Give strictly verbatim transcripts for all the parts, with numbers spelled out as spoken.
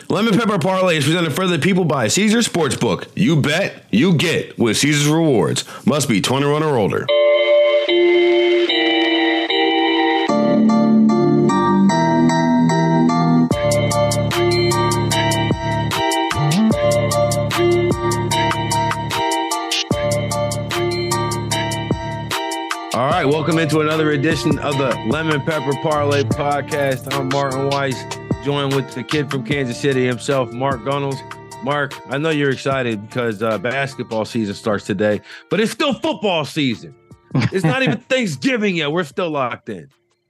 Lemon Pepper Parlay is presented for the people by Caesars Sportsbook. You bet, you get with Caesars Rewards. Must be twenty-one or older. All right, welcome into another edition of the Lemon Pepper Parlay Podcast. I'm Martin Weiss, joined with the kid from Kansas City himself, Mark Gunnels. Mark, I know you're excited because uh, basketball season starts today, but it's still football season. It's not even Thanksgiving yet. We're still locked in.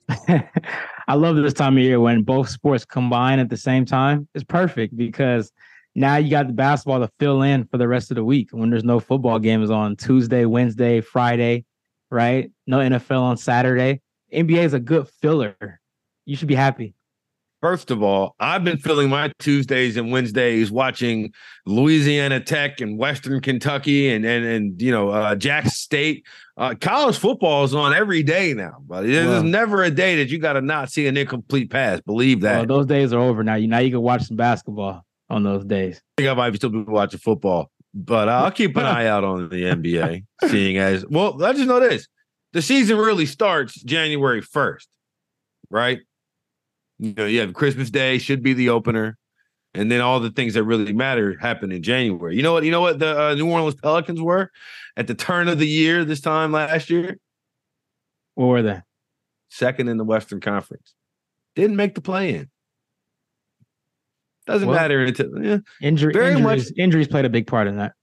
I love this time of year when both sports combine at the same time. It's perfect because now you got the basketball to fill in for the rest of the week when there's no football games on Tuesday, Wednesday, Friday, right? No N F L on Saturday. N B A is a good filler. You should be happy. First of all, I've been filling my Tuesdays and Wednesdays watching Louisiana Tech and Western Kentucky and and and you know uh, Jackson State. Uh, college football is on every day now, but there's well, never a day that you got to not see an incomplete pass. Believe that. Well, those days are over now. You now you can watch some basketball on those days. I think I might still be watching football, but uh, I'll keep an eye out on the N B A. Seeing as well, let's just know this: the season really starts January first, right? You know, you have Christmas Day should be the opener, and then all the things that really matter happen in January. You know what? You know what the uh, New Orleans Pelicans were at the turn of the year this time last year? What were they? Second in the Western Conference. Didn't make the play-in. Doesn't well, matter until yeah, injury, very injuries. Much, injuries played a big part in that.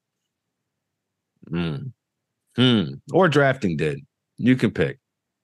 Hmm. Hmm. Or drafting did. You can pick.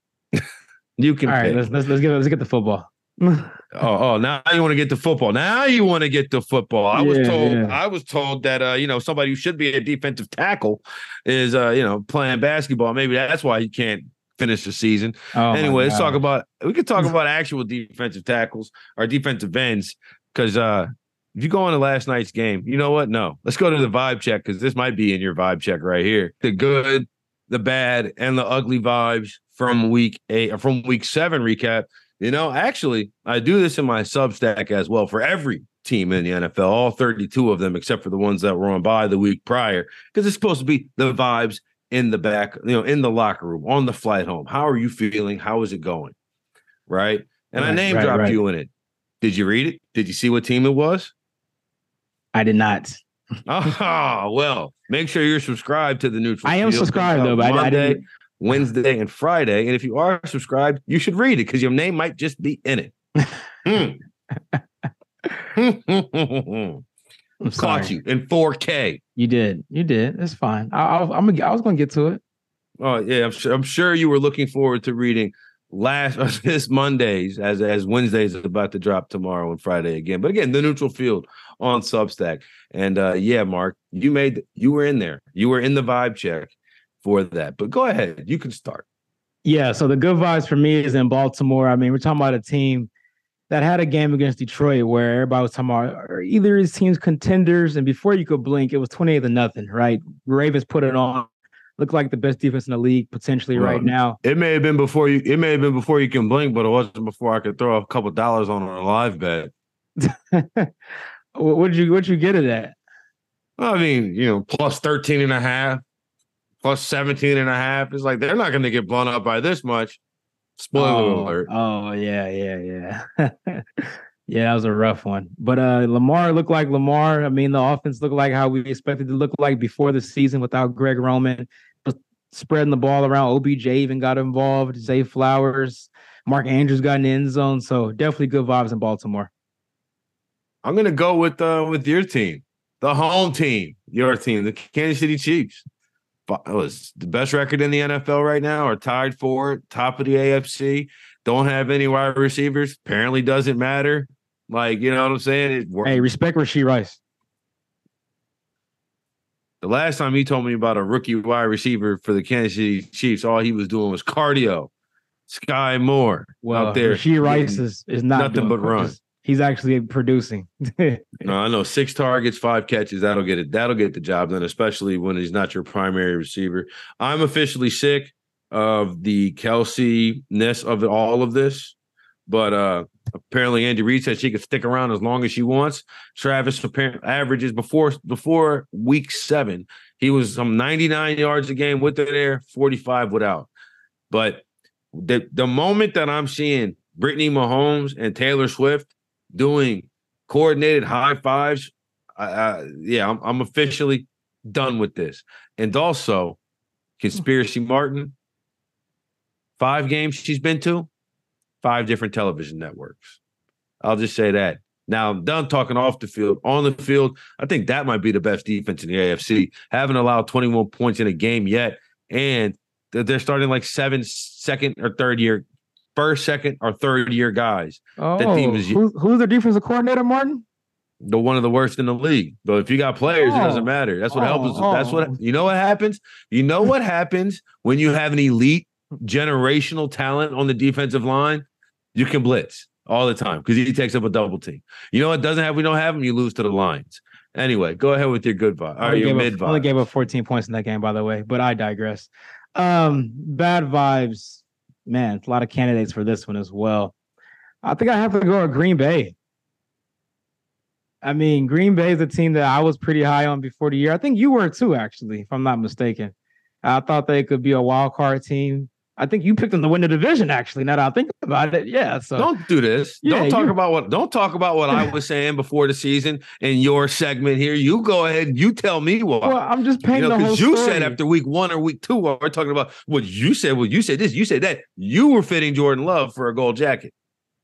You can. All right, pick. let's let's let's get let's get the football. oh, oh! Now you want to get to football. Now you want to get to football. I yeah, was told. Yeah. I was told that uh, you know, somebody who should be a defensive tackle is uh, you know, playing basketball. Maybe that's why he can't finish the season. Oh anyway, let's talk about. We could talk about actual defensive tackles or defensive ends because uh, if you go into last night's game, you know what? No, let's go to the vibe check because this might be in your vibe check right here. The good, the bad, and the ugly vibes from week eight or from week seven recap. You know, actually, I do this in my Substack as well for every team in the N F L, all thirty-two of them, except for the ones that were on bye the week prior, because it's supposed to be the vibes in the back, you know, in the locker room, on the flight home. How are you feeling? How is it going? Right. And right, I name right, dropped right. you in it. Did you read it? Did you see what team it was? I did not. Oh, well, make sure you're subscribed to the Neutral I am Field. subscribed, though, but Monday, I didn't. Wednesday and Friday. And if you are subscribed, you should read it because your name might just be in it. mm. Caught you in four K. You did. You did. It's fine. I, I, I'm a, I was going to get to it. Oh, yeah. I'm sure, I'm sure you were looking forward to reading last uh, this Mondays as, as Wednesdays is about to drop tomorrow and Friday again. But again, the Neutral Field on Substack. And uh, yeah, Mark, you made you were in there. You were in the vibe check for that, but go ahead. You can start. Yeah. So the good vibes for me is in Baltimore. I mean, we're talking about a team that had a game against Detroit where everybody was talking about either his team's contenders, and before you could blink, it was twenty-eight to nothing. Right? Ravens put it on. Looked like the best defense in the league potentially well, right now. It may have been before you. It may have been before you can blink, but it wasn't before I could throw a couple dollars on a live bet. what did you? What you get it at? I mean, you know, plus thirteen and a half. Plus seventeen and a half. It's like they're not going to get blown up by this much. Spoiler oh, alert. Oh, yeah, yeah, yeah. Yeah, that was a rough one. But uh, Lamar looked like Lamar. I mean, the offense looked like how we expected to look like before the season without Greg Roman. Just spreading the ball around. O B J even got involved. Zay Flowers. Mark Andrews got in the end zone. So definitely good vibes in Baltimore. I'm going to go with uh, with your team. The home team. Your team. The Kansas City Chiefs. It was the best record in the N F L right now, or tied for it, top of the A F C. Don't have any wide receivers. Apparently doesn't matter. Like, you know what I'm saying? It hey, respect Rashee Rice. The last time he told me about a rookie wide receiver for the Kansas City Chiefs, all he was doing was cardio. Sky Moore well, out there. Rashee Rice is, is not nothing but run. He's actually producing. No, I know six targets, five catches. That'll get it. That'll get the job done, especially when he's not your primary receiver. I'm officially sick of the Kelsey-ness of all of this, but uh, Apparently, Andy Reid said she could stick around as long as she wants. Travis averages before before week seven. He was some ninety-nine yards a game with her there, forty-five without. But the the moment that I'm seeing Brittany Mahomes and Taylor Swift doing coordinated high fives, uh, yeah, I'm, I'm officially done with this. And also, Conspiracy Martin, five games she's been to, five different television networks. I'll just say that. Now, I'm done talking off the field. On the field, I think that might be the best defense in the A F C. Haven't allowed twenty-one points in a game yet, and they're starting like seven second or third year, first, second, or third year guys. Oh, that team is, who, who's the defensive coordinator, Martin? The one of the worst in the league. But if you got players, oh, it doesn't matter. That's what oh, helps. Oh. That's what you know. What happens? You know what happens when you have an elite generational talent on the defensive line? You can blitz all the time because he takes up a double team. You know what doesn't have? We don't have him. You lose to the Lions. Anyway, go ahead with your good vibe. Or your mid vibe. Only gave up fourteen points in that game, by the way. But I digress. Um, bad vibes, man. A lot of candidates for this one as well. I think I have to go with Green Bay. I mean, Green Bay is a team that I was pretty high on before the year. I think you were too, actually, if I'm not mistaken. I thought they could be a wild card team. I think you picked them to win the division, actually. Now that I think about it, yeah. So don't do this. Yeah, don't talk you... about what. Don't talk about what I was saying before the season in your segment here. You go ahead and you tell me what. Well, I'm just painting you know, the whole you story. said after week one or week two, we're talking about what you said. Well, you said this. You said that. You were fitting Jordan Love for a gold jacket.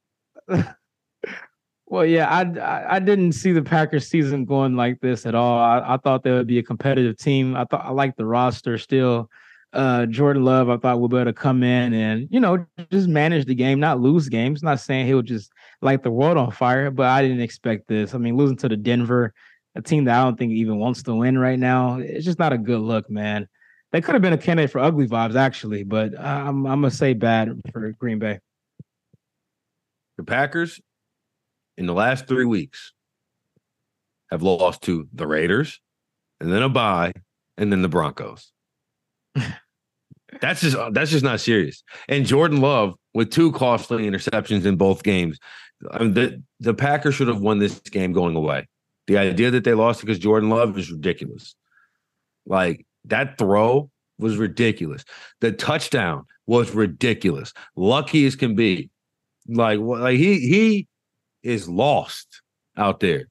Well, yeah, I, I I didn't see the Packers season going like this at all. I, I thought they would be a competitive team. I thought I liked the roster still. Uh, Jordan Love, I thought would be able to come in and, you know, just manage the game, not lose games. Not saying he'll just light the world on fire, but I didn't expect this. I mean, losing to the Denver, a team that I don't think even wants to win right now, it's just not a good look, man. They could have been a candidate for ugly vibes, actually, but I'm I'm gonna say bad for Green Bay. The Packers, in the last three weeks, have lost to the Raiders, and then a bye, and then the Broncos. That's just that's just not serious. And Jordan Love with two costly interceptions in both games. I mean, the, the Packers should have won this game going away. The idea that they lost because Jordan Love is ridiculous. Like, that throw was ridiculous. The touchdown was ridiculous. Lucky as can be. Like, like he he is lost out there.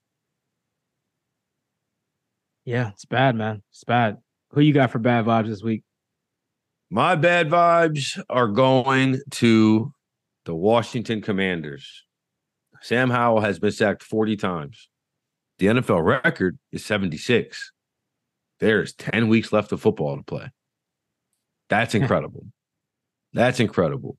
Yeah, it's bad, man. It's bad. Who you got for bad vibes this week? My bad vibes are going to the Washington Commanders. Sam Howell has been sacked forty times. The N F L record is seventy-six. There's ten weeks left of football to play. That's incredible. That's incredible.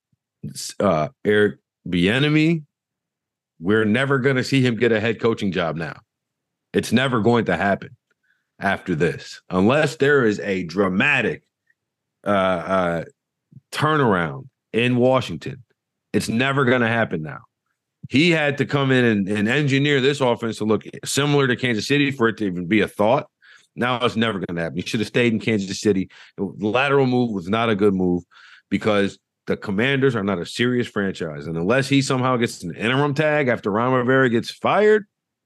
Uh, Eric Bieniemy, we're never going to see him get a head coaching job now. It's never going to happen after this, unless there is a dramatic uh, uh, turnaround in Washington. It's never going to happen now. He had to come in and, and engineer this offense to look similar to Kansas City for it to even be a thought. Now it's never going to happen. He should have stayed in Kansas City. The lateral move was not a good move because the Commanders are not a serious franchise. And unless he somehow gets an interim tag after Ron Rivera gets fired,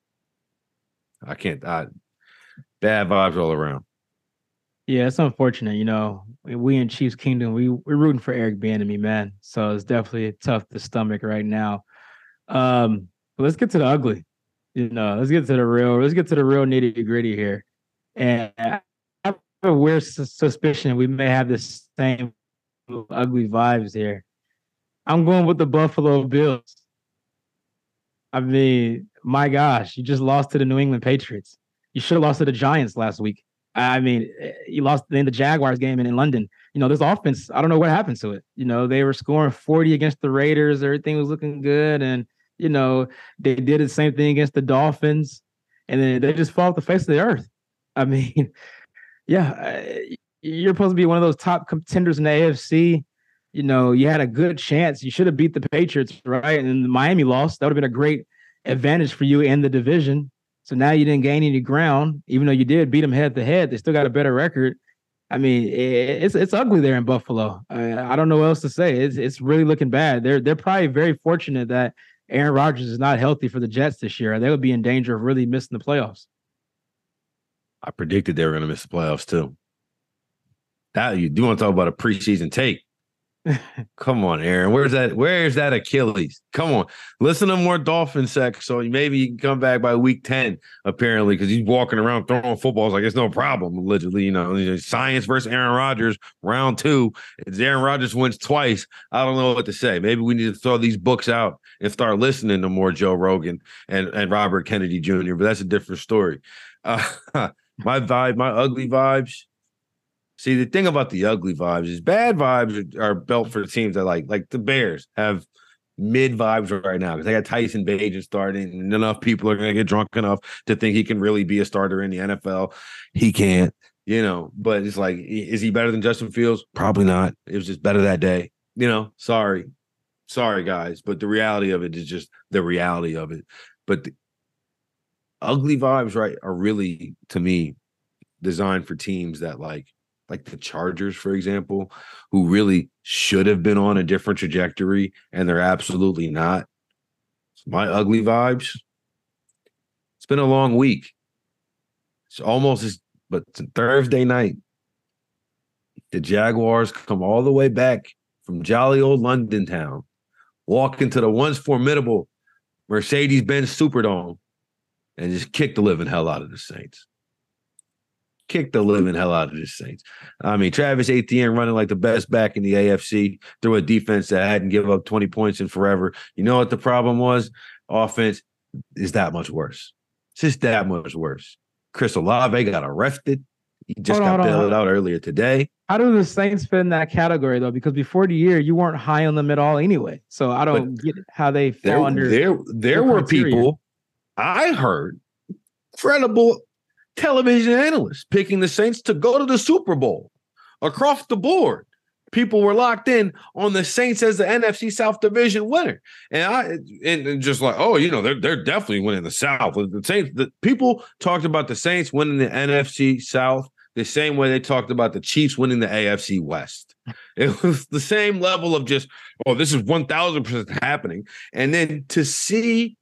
I can't. I, bad vibes all around. Yeah, it's unfortunate. You know, we in Chiefs Kingdom, we, we're rooting for Eric Bieniemy, man. So it's definitely tough to stomach right now. Um, but let's get to the ugly. You know, let's get to the real. Let's get to the real nitty gritty here. And I have a weird suspicion we may have the same ugly vibes here. I'm going with the Buffalo Bills. I mean, my gosh, you just lost to the New England Patriots. You should have lost to the Giants last week. I mean, you lost in the Jaguars game in, in London. You know, this offense, I don't know what happened to it. You know, they were scoring forty against the Raiders. Everything was looking good. And, you know, they did the same thing against the Dolphins. And then they just fall off the face of the earth. I mean, yeah, you're supposed to be one of those top contenders in the A F C. You know, you had a good chance. You should have beat the Patriots, right? And Miami lost. That would have been a great advantage for you in the division. So now you didn't gain any ground, even though you did beat them head to head. They still got a better record. I mean, it's it's ugly there in Buffalo. I, I don't know what else to say. It's it's really looking bad. They're they're probably very fortunate that Aaron Rodgers is not healthy for the Jets this year, they would be in danger of really missing the playoffs. I predicted they were going to miss the playoffs too. That you do want to talk about a preseason take? Come on, Aaron. Where's that? Where's that Achilles? Come on. Listen to more Dolphin sex, so maybe he can come back by week ten, apparently, because he's walking around throwing footballs like it's no problem, allegedly. You know, science versus Aaron Rodgers, round two. If Aaron Rodgers wins twice, I don't know what to say. Maybe we need to throw these books out and start listening to more Joe Rogan and, and Robert Kennedy Junior, but that's a different story. Uh, my vibe, my ugly vibes. See, the thing about the ugly vibes is bad vibes are, are built for teams that like, like the Bears have mid vibes right now because they got Tyson Bagent starting, and enough people are going to get drunk enough to think he can really be a starter in the N F L. He can't, you know, but it's like, is he better than Justin Fields? Probably not. It was just better that day. You know, sorry. Sorry, guys. But the reality of it is just the reality of it. But the ugly vibes, right, are really, to me, designed for teams that like, like the Chargers, for example, who really should have been on a different trajectory, and they're absolutely not. It's my ugly vibes. It's been a long week. It's almost, but it's Thursday night. The Jaguars come all the way back from jolly old London town, walk into the once formidable Mercedes-Benz Superdome, and just kick the living hell out of the Saints. Kick the living hell out of the Saints. I mean, Travis Etienne running like the best back in the A F C through a defense that hadn't given up twenty points in forever. You know what the problem was? Offense is that much worse. It's just that much worse. Chris Olave got arrested. He just hold got on, bailed out earlier today. How do the Saints fit in that category, though? Because before the year, you weren't high on them at all anyway. So I don't but get how they fall there, under. There, there were criteria. People, I heard, credible television analysts picking the Saints to go to the Super Bowl across the board. People were locked in on the Saints as the N F C South Division winner, and I and just like, oh, you know, they're they're definitely winning the South. The Saints, the people talked about the Saints winning the N F C South the same way they talked about the Chiefs winning the A F C West. It was the same level of just, oh, this is one thousand percent happening, and then to see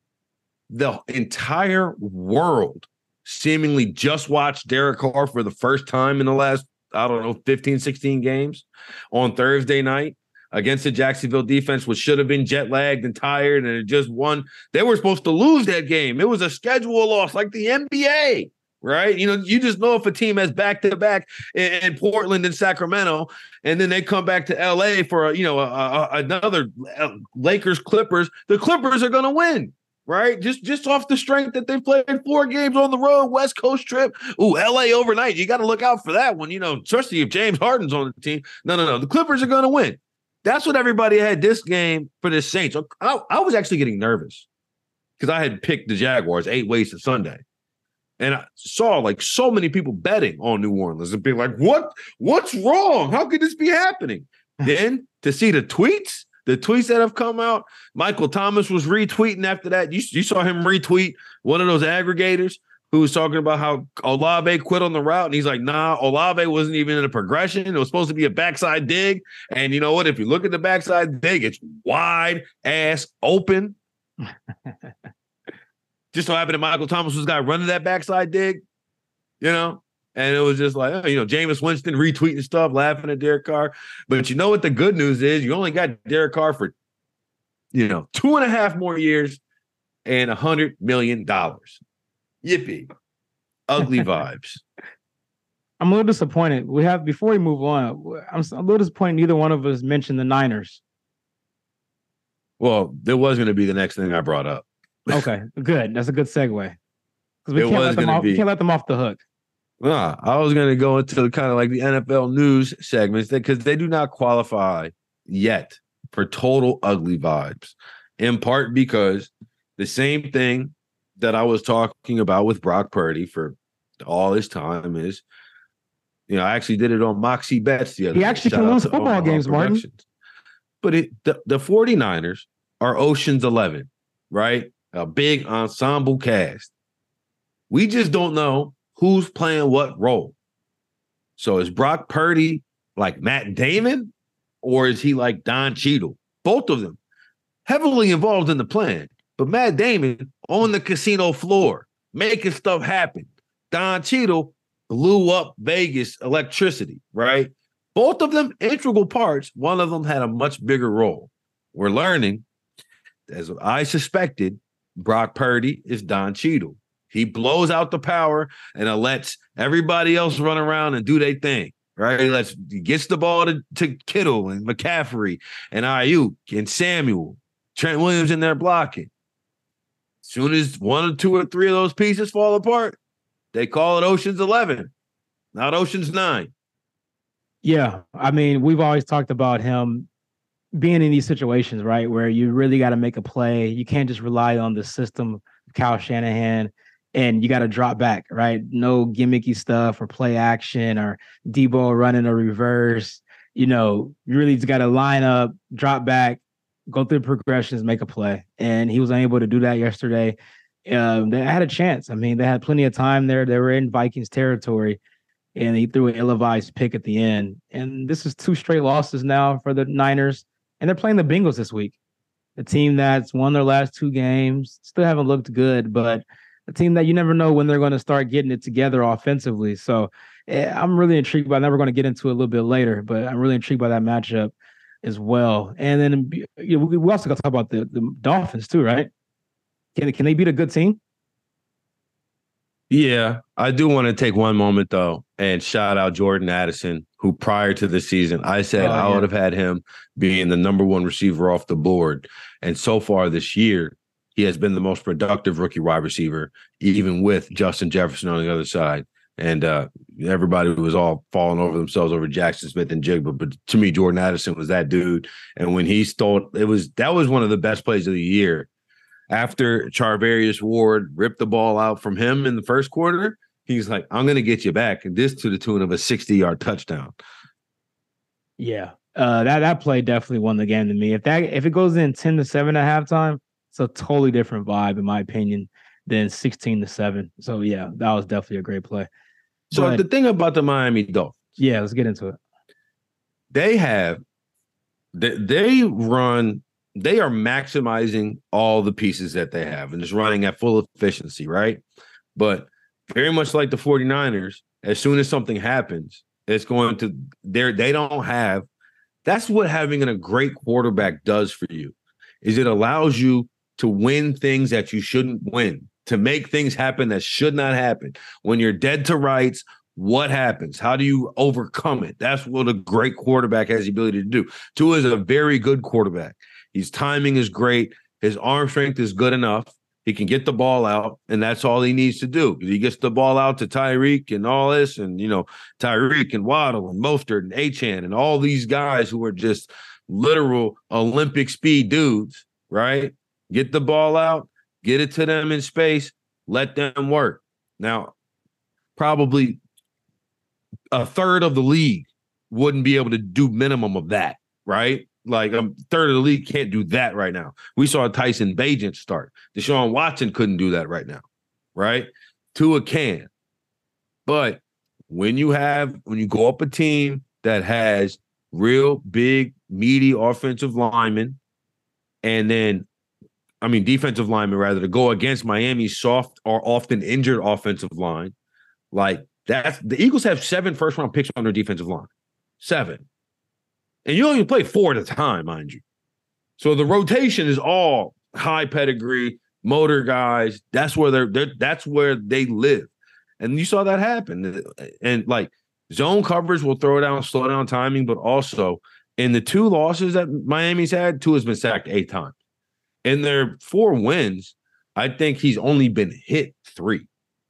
the entire world seemingly just watched Derek Carr for the first time in the last, I don't know, fifteen, sixteen games on Thursday night against the Jacksonville defense, which should have been jet lagged and tired, and it just won. They were supposed to lose that game. It was a schedule loss like the N B A, right? You know, you just know if a team has back-to-back in, in Portland and Sacramento, and then they come back to L A for, a, you know, a, a, another Lakers-Clippers, the Clippers are going to win. Right, just just off the strength that they played four games on the road, West Coast trip. Ooh, L A overnight. You got to look out for that one, you know, especially if James Harden's on the team. No, no, no. The Clippers are going to win. That's what everybody had this game for the Saints. I, I was actually getting nervous because I had picked the Jaguars eight ways to Sunday, and I saw like so many people betting on New Orleans and being like, "What? What's wrong? How could this be happening?" Then to see the tweets. The tweets that have come out, Michael Thomas was retweeting after that. You, you saw him retweet one of those aggregators who was talking about how Olave quit on the route. And he's like, nah, Olave wasn't even in a progression. It was supposed to be a backside dig. And you know what? If you look at the backside dig, it's wide ass open. Just so happened that Michael Thomas was the guy running that backside dig, you know? And it was just like, oh, you know, Jameis Winston retweeting stuff, laughing at Derek Carr. But you know what the good news is? You only got Derek Carr for, you know, two and a half more years and a hundred million dollars. Yippee. Ugly vibes. I'm a little disappointed. We have, before we move on, I'm a little disappointed neither one of us mentioned the Niners. Well, there was going to be the next thing I brought up. Okay, good. That's a good segue. Because we, it can't was let them off, be. we can't let them off the hook. Nah, I was going to go into kind of like the N F L news segments because they do not qualify yet for total ugly vibes, in part because the same thing that I was talking about with Brock Purdy for all this time is, you know, I actually did it on Moxie Bets the other day. He day. actually Shout can lose football Omaha games, Martin. But it, the, the 49ers are Ocean's eleven, right? A big ensemble cast. We just don't know who's playing what role. So is Brock Purdy like Matt Damon, or is he like Don Cheadle? Both of them heavily involved in the plan, but Matt Damon on the casino floor, making stuff happen. Don Cheadle blew up Vegas electricity, right? Both of them integral parts. One of them had a much bigger role. We're learning, as I suspected, Brock Purdy is Don Cheadle. He blows out the power and lets everybody else run around and do their thing, right? He lets he gets the ball to, to Kittle and McCaffrey and Ayuk and Samuel. Trent Williams in there blocking. As soon as one or two or three of those pieces fall apart, they call it Ocean's eleven, not Ocean's nine. Yeah, I mean, we've always talked about him being in these situations, right, where you really got to make a play. You can't just rely on the system of Kyle Shanahan, and you got to drop back, right? No gimmicky stuff or play action or Debo running a reverse. You know, you really just got to line up, drop back, go through progressions, make a play. And he was unable to do that yesterday. Um, they had a chance. I mean, they had plenty of time there. They were in Vikings territory, and he threw an ill-advised pick at the end. And this is two straight losses now for the Niners. And they're playing the Bengals this week, a team that's won their last two games, still haven't looked good, but a team that you never know when they're going to start getting it together offensively. So eh, I'm really intrigued by that. We're going to get into it a little bit later, but I'm really intrigued by that matchup as well. And then you know, we also got to talk about the, the Dolphins too, right? Can, can they beat a good team? Yeah, I do want to take one moment, though, and shout out Jordan Addison, who prior to the season, I said oh, I yeah. would have had him being the number one receiver off the board. And so far this year, he has been the most productive rookie wide receiver, even with Justin Jefferson on the other side. And uh, everybody was all falling over themselves over Jackson Smith and Jigba. But to me, Jordan Addison was that dude. And when he stole, it was that was one of the best plays of the year. After Charvarius Ward ripped the ball out from him in the first quarter, he's like, I'm going to get you back. And this to the tune of a sixty-yard touchdown. Yeah, uh, that that play definitely won the game to me. If that if it goes in ten to seven at halftime, it's a totally different vibe, in my opinion, than sixteen to seven. So, yeah, that was definitely a great play. So but, the thing about the Miami Dolphins. Yeah, let's get into it. They have they, they run – they are maximizing all the pieces that they have and just running at full efficiency, right? But very much like the 49ers, as soon as something happens, it's going to they they don't have that's what having a great quarterback does for you, is it allows you to win things that you shouldn't win, to make things happen that should not happen. When you're dead to rights, what happens? How do you overcome it? That's what a great quarterback has the ability to do. Tua is a very good quarterback. His timing is great. His arm strength is good enough. He can get the ball out, and that's all he needs to do. He gets the ball out to Tyreek and all this, and, you know, Tyreek and Waddle and Mostert and Achane and all these guys who are just literal Olympic speed dudes, right? Get the ball out, get it to them in space, let them work. Now, probably a third of the league wouldn't be able to do minimum of that, right? Like a third of the league can't do that right now. We saw Tyson Bagent start. Deshaun Watson couldn't do that right now, right? Tua can. But when you have, when you go up a team that has real big, meaty offensive linemen, and then, I mean, defensive linemen rather, to go against Miami's soft or often injured offensive line, like that's the Eagles have seven first round picks on their defensive line. Seven. And you only play four at a time, mind you. So the rotation is all high pedigree, motor guys. That's where they're, they're that's where they live. And you saw that happen. And like zone coverage will throw down, slow down timing, but also in the two losses that Miami's had, Tua has been sacked eight times. In their four wins, I think he's only been hit three.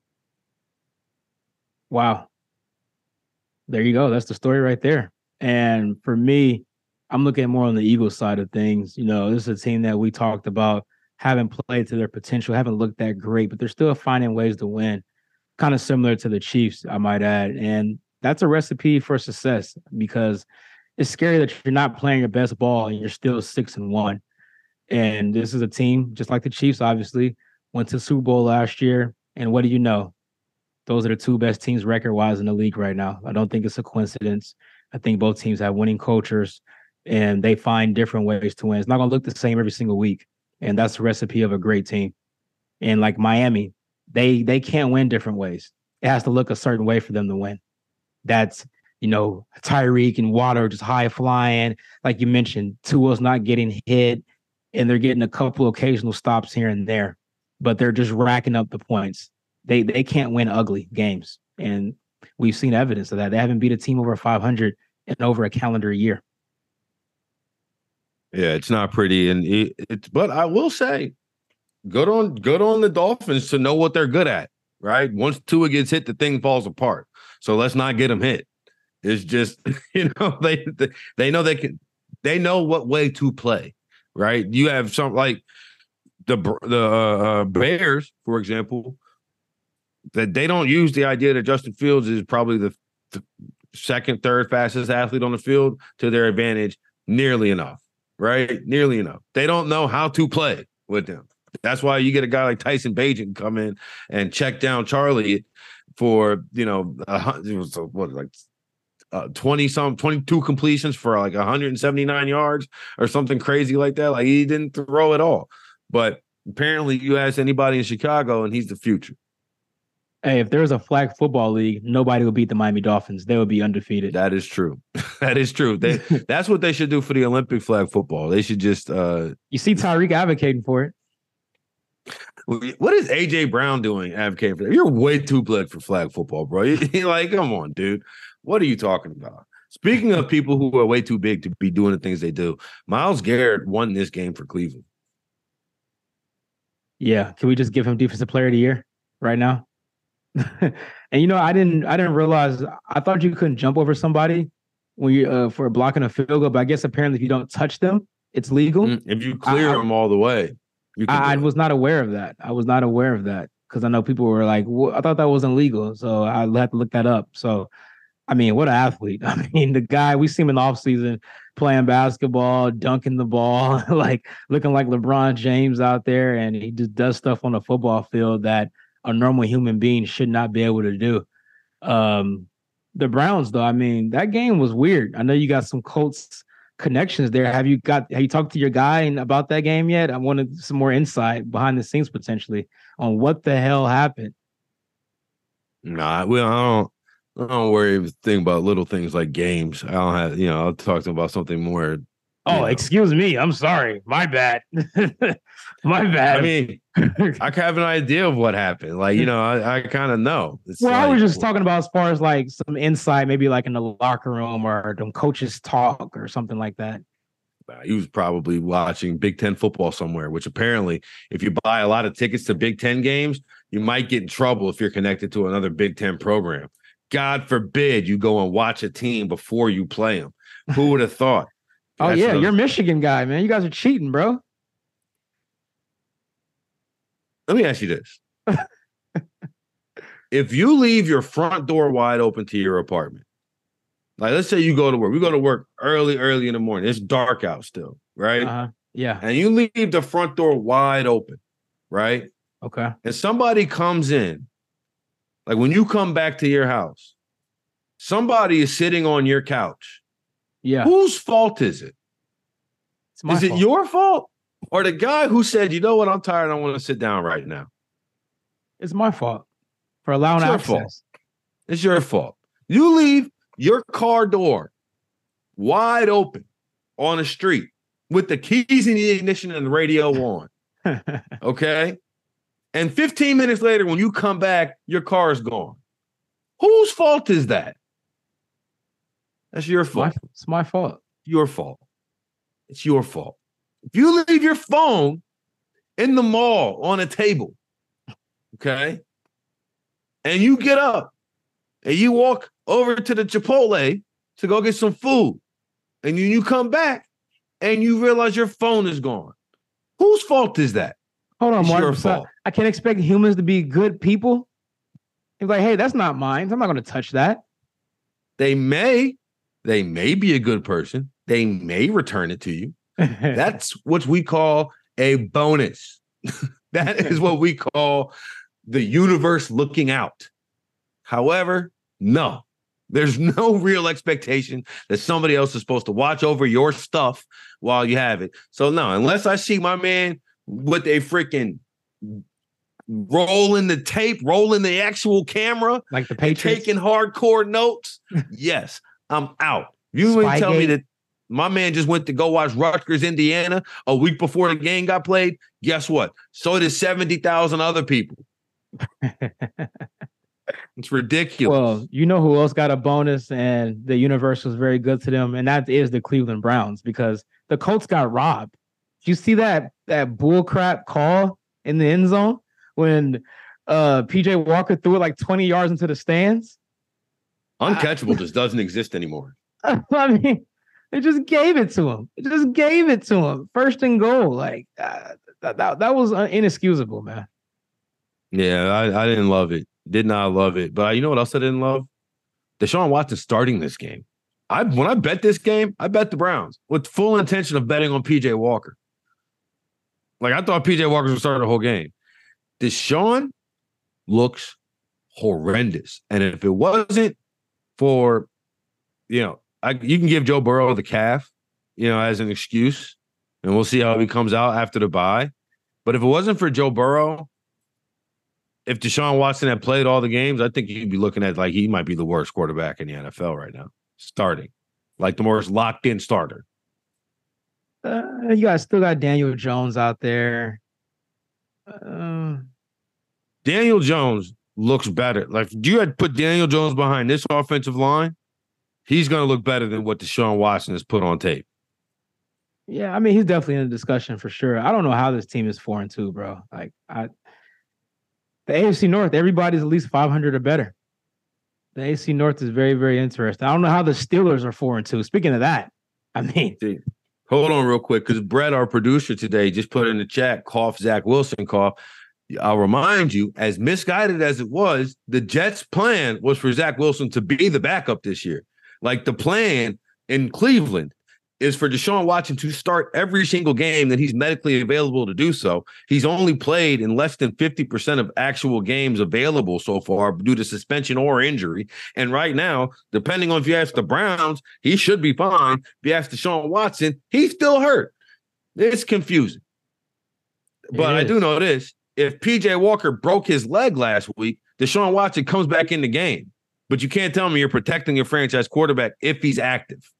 Wow. There you go. That's the story right there. And for me, I'm looking more on the Eagles side of things. You know, this is a team that we talked about haven't played to their potential, haven't looked that great, but they're still finding ways to win. Kind of similar to the Chiefs, I might add. And that's a recipe for success, because it's scary that you're not playing your best ball and you're still six and one. And this is a team, just like the Chiefs, obviously, went to the Super Bowl last year. And what do you know? Those are the two best teams record-wise in the league right now. I don't think it's a coincidence. I think both teams have winning cultures, and they find different ways to win. It's not going to look the same every single week, and that's the recipe of a great team. And like Miami, they they can't win different ways. It has to look a certain way for them to win. That's, you know, Tyreek and Water just high flying. Like you mentioned, Tua's not getting hit, and they're getting a couple occasional stops here and there, but they're just racking up the points. They they can't win ugly games, and we've seen evidence of that. They haven't beat a team over five hundred in over a calendar year. Yeah, it's not pretty, and it, it's. But I will say, good on good on the Dolphins to know what they're good at. Right, once Tua gets hit, the thing falls apart. So let's not get them hit. It's just, you know, they they know they can, they know what way to play. Right, you have some like the the uh, Bears, for example, that they don't use the idea that Justin Fields is probably the, the second, third fastest athlete on the field to their advantage nearly enough. Right, nearly enough. They don't know how to play with them. That's why you get a guy like Tyson Bagent come in and check down Charlie for, you know, uh, it was what like uh, twenty some twenty-two completions for like one hundred seventy-nine yards or something crazy like that. Like he didn't throw at all. But apparently, you ask anybody in Chicago, and he's the future. Hey, if there was a flag football league, nobody would beat the Miami Dolphins. They would be undefeated. That is true. That is true. They that's what they should do for the Olympic flag football. They should just. Uh, you see Tyreek advocating for it. What is A J Brown doing advocating for that? You're way too big for flag football, bro. You're like, come on, dude. What are you talking about? Speaking of people who are way too big to be doing the things they do, Myles Garrett won this game for Cleveland. Yeah, can we just give him Defensive Player of the Year right now? And you know, I didn't, I didn't realize. I thought you couldn't jump over somebody when you uh, for blocking a field goal, but I guess apparently if you don't touch them, it's legal. If you clear I, them all the way. I, I was not aware of that. I was not aware of that because I know people were like, well, I thought that wasn't legal. So I had to look that up. So, I mean, what an athlete. I mean, the guy, we see him in the offseason playing basketball, dunking the ball, like looking like LeBron James out there. And he just does stuff on the football field that a normal human being should not be able to do. Um, the Browns, though, I mean, that game was weird. I know you got some Colts connections there. Have you got have you talked to your guy about that game yet? I wanted some more insight behind the scenes potentially on what the hell happened. Nah, well, I don't I don't worry think about little things like games. I don't have, you know, I'll talk to him about something more. Oh, know. Excuse me. I'm sorry. My bad. My bad. I mean, I have an idea of what happened. Like, you know, I, I kind of know. It's well, like, I was just talking about as far as like some insight, maybe like in the locker room or them coaches talk or something like that. He was probably watching Big Ten football somewhere, which apparently if you buy a lot of tickets to Big Ten games, you might get in trouble if you're connected to another Big Ten program. God forbid you go and watch a team before you play them. Who would have thought? Oh, That's yeah, a, you're a Michigan guy, man. You guys are cheating, bro. Let me ask you this. If you leave your front door wide open to your apartment, like let's say you go to work. We go to work early, early in the morning. It's dark out still, right? Uh-huh. Yeah. And you leave the front door wide open, right? Okay. And somebody comes in, like when you come back to your house, somebody is sitting on your couch. Yeah. Whose fault is it? It's my is fault. it your fault? Or the guy who said, you know what, I'm tired, I want to sit down right now. It's my fault for allowing it's access. Fault. It's your fault. You leave your car door wide open on the street with the keys in the ignition and the radio on. Okay? And fifteen minutes later, when you come back, your car is gone. Whose fault is that? That's your fault. My, it's my fault. Your fault. It's your fault. If you leave your phone in the mall on a table, okay, and you get up and you walk over to the Chipotle to go get some food, and then you come back and you realize your phone is gone, whose fault is that? Hold on, it's Mark. Your so fault. I can't expect humans to be good people. It's like, hey, that's not mine. I'm not going to touch that. They may, they may be a good person. They may return it to you. That's what we call a bonus. That is what we call the universe looking out. However, no, There's no real expectation that somebody else is supposed to watch over your stuff while you have it. So no, unless I see my man with a freaking rolling the tape, rolling the actual camera, like the Patriots, taking hardcore notes, yes, I'm out. You would tell me that my man just went to go watch Rutgers, Indiana a week before the game got played. Guess what? So did seventy thousand other people. It's ridiculous. Well, you know who else got a bonus and the universe was very good to them, and that is the Cleveland Browns, because the Colts got robbed. Did you see that that bullcrap call in the end zone when uh, P J Walker threw it like twenty yards into the stands? Uncatchable just doesn't exist anymore. I mean, they just gave it to him. It just gave it to him. First and goal. Like uh, that, that, that was inexcusable, man. Yeah, I, I didn't love it. Did not love it. But you know what else I didn't love? Deshaun Watson starting this game. I when I bet this game, I bet the Browns with full intention of betting on P J Walker. Like I thought P J Walker would start the whole game. Deshaun looks horrendous. And if it wasn't for, you know, I, you can give Joe Burrow the calf, you know, as an excuse, and we'll see how he comes out after the bye. But if it wasn't for Joe Burrow, if Deshaun Watson had played all the games, I think you'd be looking at like he might be the worst quarterback in the N F L right now, starting, like the most locked in starter. Uh, you guys still got Daniel Jones out there. Uh, Daniel Jones looks better. Like, do you had put Daniel Jones behind this offensive line? He's going to look better than what Deshaun Watson has put on tape. Yeah, I mean, he's definitely in the discussion for sure. I don't know how this team is four and two, bro. Like, I. The A F C North, everybody's at least five hundred or better. The A F C North is very, very interesting. I don't know how the Steelers are four and two. Speaking of that, I mean, See, hold on real quick, because Brett, our producer today, just put in the chat, cough, Zach Wilson, cough. I'll remind you, as misguided as it was, the Jets' plan was for Zach Wilson to be the backup this year. Like the plan in Cleveland is for Deshaun Watson to start every single game that he's medically available to do so. He's only played in less than fifty percent of actual games available so far due to suspension or injury. And right now, depending on if you ask the Browns, he should be fine. If you ask Deshaun Watson, he's still hurt. It's confusing. But I do know this. If P J Walker broke his leg last week, Deshaun Watson comes back in the game. But you can't tell me you're protecting your franchise quarterback if he's active.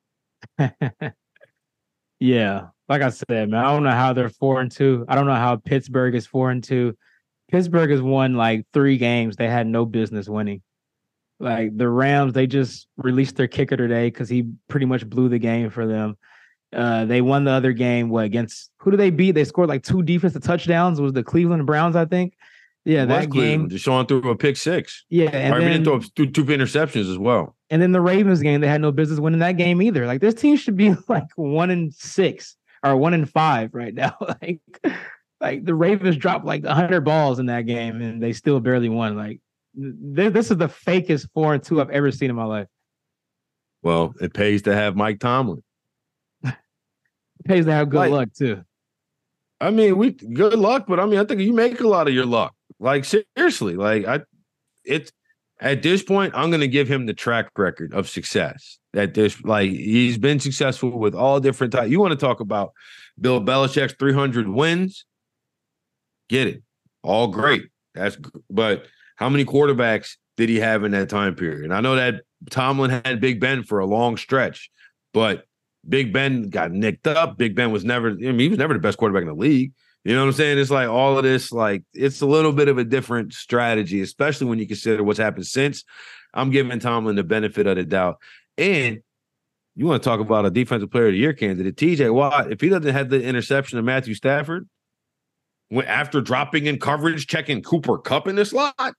Yeah, like I said, man, I don't know how they're four and two. I don't know how Pittsburgh is four and two. Pittsburgh has won like three games they had no business winning. Like the Rams, they just released their kicker today because he pretty much blew the game for them. Uh, they won the other game. What against who did they beat? They scored like two defensive touchdowns. It was the Cleveland Browns, I think. Yeah, that game. Deshaun threw a pick six. Yeah, and I then, threw two, two interceptions as well. And then the Ravens game, they had no business winning that game either. Like this team should be like one and six or one and five right now. like, like the Ravens dropped like a hundred balls in that game, and they still barely won. Like th- this is the fakest four and two I've ever seen in my life. Well, it pays to have Mike Tomlin. It pays to have good like, luck too. I mean, we good luck, but I mean, I think you make a lot of your luck. Like seriously, like I, it's at this point, I'm going to give him the track record of success. At this, like he's been successful with all different types. You want to talk about Bill Belichick's three hundred wins? Get it, all great. That's but how many quarterbacks did he have in that time period? And I know that Tomlin had Big Ben for a long stretch, but Big Ben got nicked up. Big Ben was never. I mean, he was never the best quarterback in the league. You know what I'm saying? It's like all of this, like it's a little bit of a different strategy, especially when you consider what's happened since. I'm giving Tomlin the benefit of the doubt. And you want to talk about a defensive player of the year candidate, T J Watt, if he doesn't have the interception of Matthew Stafford, when after dropping in coverage, checking Cooper Kupp in the slot,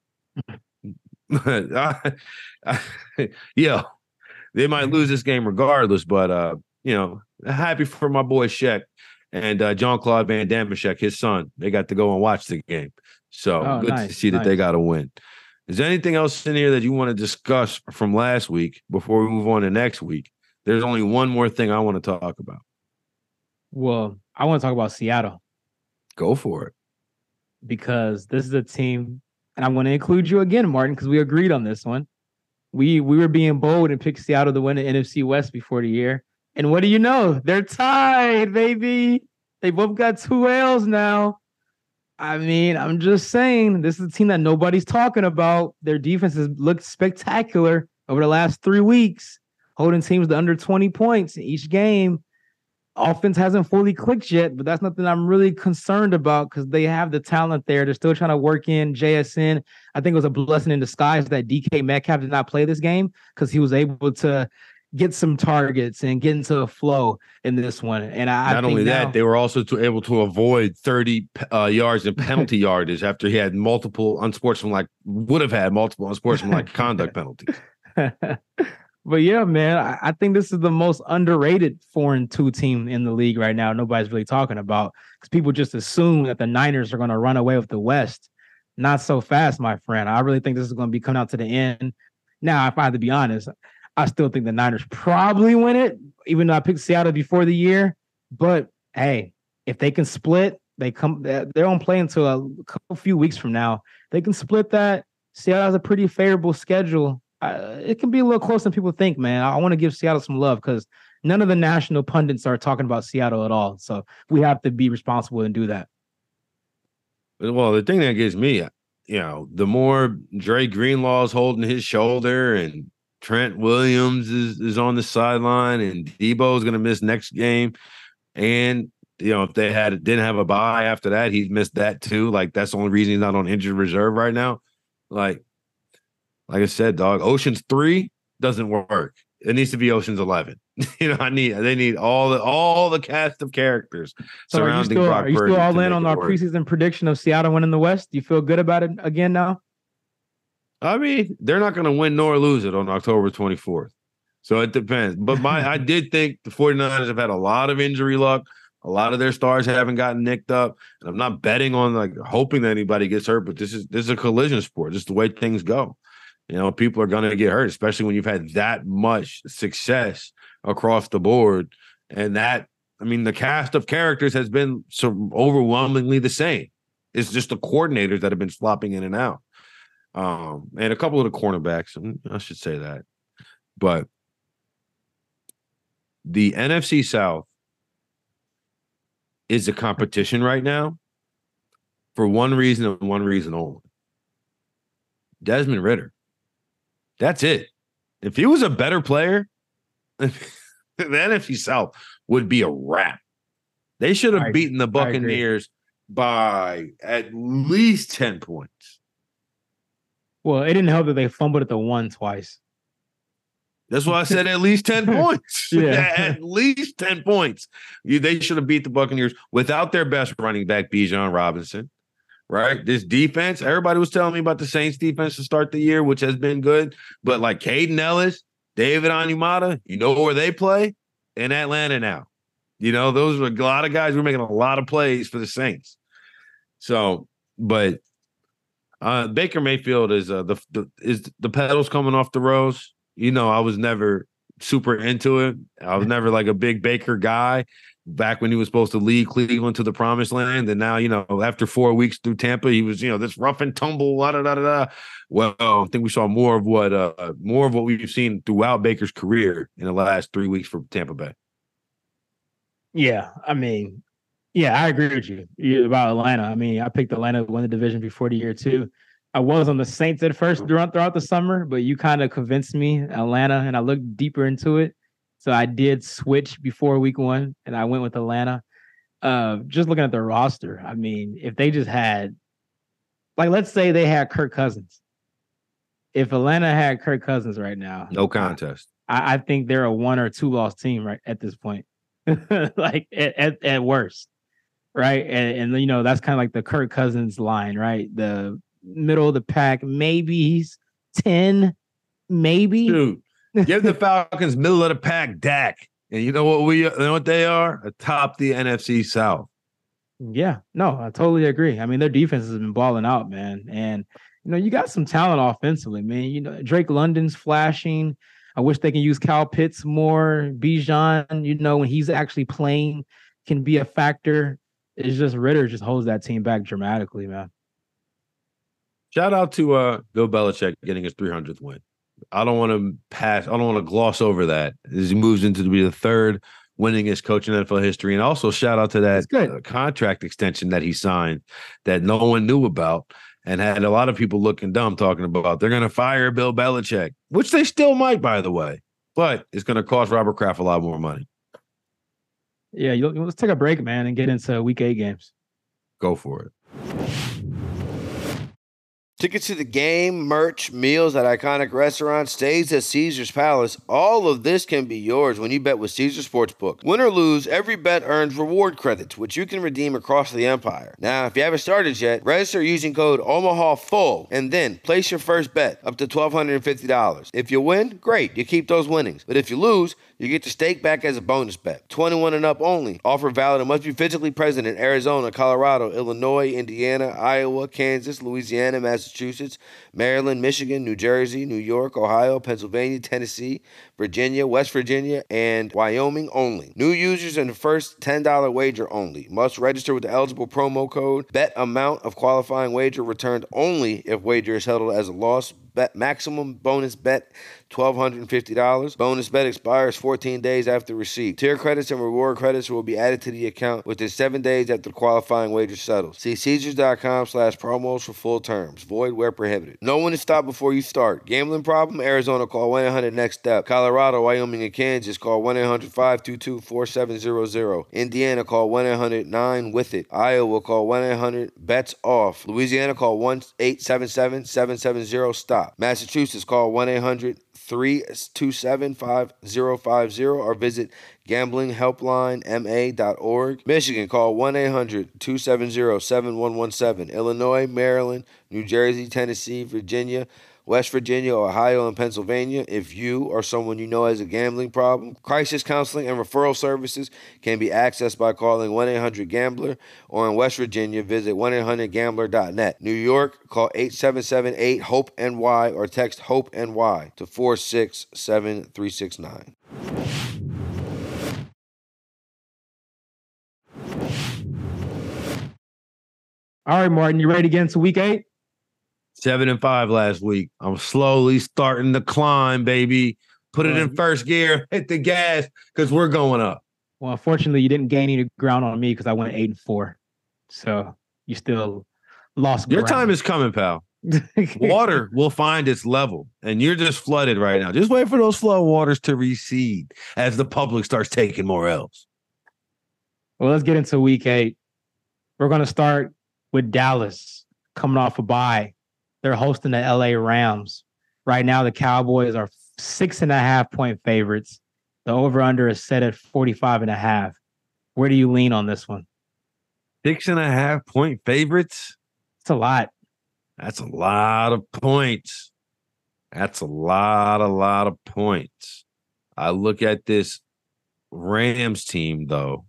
yo, they might lose this game regardless, but uh, you know, happy for my boy Shaq. And uh, Jean-Claude Van Damme, his son, they got to go and watch the game. So oh, good nice, to see nice. that they got to win. Is there anything else in here that you want to discuss from last week before we move on to next week? There's only one more thing I want to talk about. Well, I want to talk about Seattle. Go for it. Because this is a team, and I'm going to include you again, Martin, because we agreed on this one. We we were being bold and picked Seattle to win the N F C West before the year. And what do you know? They're tied, baby. They both got two L's now. I mean, I'm just saying, this is a team that nobody's talking about. Their defense has looked spectacular over the last three weeks, holding teams to under twenty points in each game. Offense hasn't fully clicked yet, but that's nothing I'm really concerned about because they have the talent there. They're still trying to work in J S N. I think it was a blessing in disguise that D K Metcalf did not play this game because he was able to get some targets and get into a flow in this one. And I not I only now, that, they were also to, able to avoid thirty uh, yards in penalty yardage after he had multiple unsportsmanlike would have had multiple unsportsmanlike conduct penalties. But yeah, man, I, I think this is the most underrated four and two team in the league right now. Nobody's really talking about because people just assume that the Niners are going to run away with the West. Not so fast, my friend. I really think this is going to be coming out to the end. Now, if I have to be honest, I still think the Niners probably win it, even though I picked Seattle before the year. But hey, if they can split, they come. They're on play until a couple few weeks from now. They can split that. Seattle has a pretty favorable schedule. Uh, it can be a little closer than people think, man. I, I want to give Seattle some love because none of the national pundits are talking about Seattle at all. So we have to be responsible and do that. Well, the thing that gives me, you know, the more Dre Greenlaw's holding his shoulder and Trent Williams is, is on the sideline and Debo is going to miss next game. And, you know, if they had didn't have a bye after that, he's missed that too. Like, that's the only reason he's not on injured reserve right now. Like, like I said, dog, Ocean's three doesn't work. It needs to be Ocean's eleven. You know, I need they need all the all the cast of characters so surrounding are you still, Brock Are you Purdy still all to in make on it our work. preseason prediction of Seattle winning the West? Do you feel good about it again now? I mean, they're not going to win nor lose it on October twenty-fourth. So it depends. But my I did think the 49ers have had a lot of injury luck. A lot of their stars haven't gotten nicked up. And I'm not betting on like hoping that anybody gets hurt, but this is this is a collision sport. Just the way things go. You know, people are going to get hurt, especially when you've had that much success across the board. And that, I mean, the cast of characters has been so overwhelmingly the same. It's just the coordinators that have been flopping in and out. Um, and a couple of the cornerbacks, I should say that. But the N F C South is a competition right now for one reason and one reason only. Desmond Ridder. That's it. If he was a better player, the N F C South would be a wrap. They should have I, beaten the Buccaneers by at least ten points. Well, it didn't help that they fumbled at the one twice. That's why I said at least ten points. Yeah. At least ten points. You, they should have beat the Buccaneers without their best running back, Bijan Robinson. Right? This defense, everybody was telling me about the Saints defense to start the year, which has been good. But like Caden Ellis, David Onyemata, you know where they play? In Atlanta now. You know, those are a lot of guys who are making a lot of plays for the Saints. So, but uh, Baker Mayfield is uh, the, the is the pedals coming off the rose. You know, I was never super into it. I was never like a big Baker guy back when he was supposed to lead Cleveland to the promised land. And now, you know, after four weeks through Tampa, he was, you know, this rough and tumble, da, da, da, da. Well, I think we saw more of what uh, more of what we've seen throughout Baker's career in the last three weeks for Tampa Bay. Yeah, I mean, yeah, I agree with you about Atlanta. I mean, I picked Atlanta to win the division before the year too. I was on the Saints at first throughout, throughout the summer, but you kind of convinced me, Atlanta, and I looked deeper into it. So I did switch before week one, and I went with Atlanta. Uh, just looking at the roster, I mean, if they just had, like, let's say they had Kirk Cousins. If Atlanta had Kirk Cousins right now, no contest. I, I think they're a one or two loss team right at this point, like at, at, at worst, right? And, and you know that's kind of like the Kirk Cousins line, right? The middle of the pack, maybe he's ten, maybe. Dude. Give the Falcons middle of the pack Dak. And you know what we you know what they are? Atop the N F C South. Yeah, no, I totally agree. I mean, their defense has been balling out, man. And you know, you got some talent offensively, man. You know, Drake London's flashing. I wish they can use Kyle Pitts more. Bijan, you know, when he's actually playing, can be a factor. It's just Ridder just holds that team back dramatically, man. Shout out to uh, Bill Belichick getting his three hundredth win. I don't want to pass. I don't want to gloss over that as he moves into to be the third winningest coach in N F L history. And also shout out to that uh, contract extension that he signed that no one knew about and had a lot of people looking dumb talking about they're going to fire Bill Belichick, which they still might, by the way, but it's going to cost Robert Kraft a lot more money. Yeah, you, let's take a break, man, and get into week eight games. Go for it. Tickets to the game, merch, meals at iconic restaurants, stays at Caesars Palace, all of this can be yours when you bet with Caesars Sportsbook. Win or lose, every bet earns reward credits, which you can redeem across the empire. Now, if you haven't started yet, register using code OMAHAFULL and then place your first bet up to twelve fifty dollars. If you win, great, you keep those winnings. But if you lose, you get the stake back as a bonus bet. twenty-one and up only. Offer valid and must be physically present in Arizona, Colorado, Illinois, Indiana, Iowa, Kansas, Louisiana, Massachusetts, Maryland, Michigan, New Jersey, New York, Ohio, Pennsylvania, Tennessee, Virginia, West Virginia, and Wyoming only. New users and the first ten dollars wager only. Must register with the eligible promo code. Bet amount of qualifying wager returned only if wager is held as a loss. Bet maximum bonus bet twelve fifty dollars. Bonus bet expires fourteen days after receipt. Tier credits and reward credits will be added to the account within seven days after the qualifying wager settles. See Caesars.com slash promos for full terms. Void where prohibited. No one is stopped before you start. Gambling problem? Arizona, call one eight hundred next step. Colorado, Wyoming, and Kansas, call one eight hundred five two two four seven zero zero. Indiana, call one eight hundred nine with it. Iowa, call one eight hundred bets off. Louisiana, call one eight seven seven seven seven zero stop. Massachusetts, call one eight hundred three two seven five zero five zero or visit gambling helpline m a dot org. Michigan, call one eight hundred two seven zero seven one one seven. Illinois, Maryland, New Jersey, Tennessee, Virginia, West Virginia, Ohio, and Pennsylvania. If you or someone you know has a gambling problem, crisis counseling and referral services can be accessed by calling one eight hundred gambler, or in West Virginia, visit one eight hundred gambler dot net. New York, call eight seven seven eight hope N Y or text HOPE-N Y to four six seven three six nine. All right, Martin, you ready to get into week eight? Seven and five last week. I'm slowly starting to climb, baby. Put it in first gear, hit the gas, because we're going up. Well, unfortunately, you didn't gain any ground on me because I went eight and four. So you still lost Your ground. time is coming, pal. Water will find its level, and you're just flooded right now. Just wait for those flood waters to recede as the public starts taking more L's. Well, let's get into week eight. We're going to start with Dallas coming off a bye. They're hosting the L A Rams. Right now, the Cowboys are six and a half point favorites. The over-under is set at forty-five and a half. Where do you lean on this one? Six and a half point favorites? It's a lot. That's a lot of points. That's a lot, a lot of points. I look at this Rams team, though,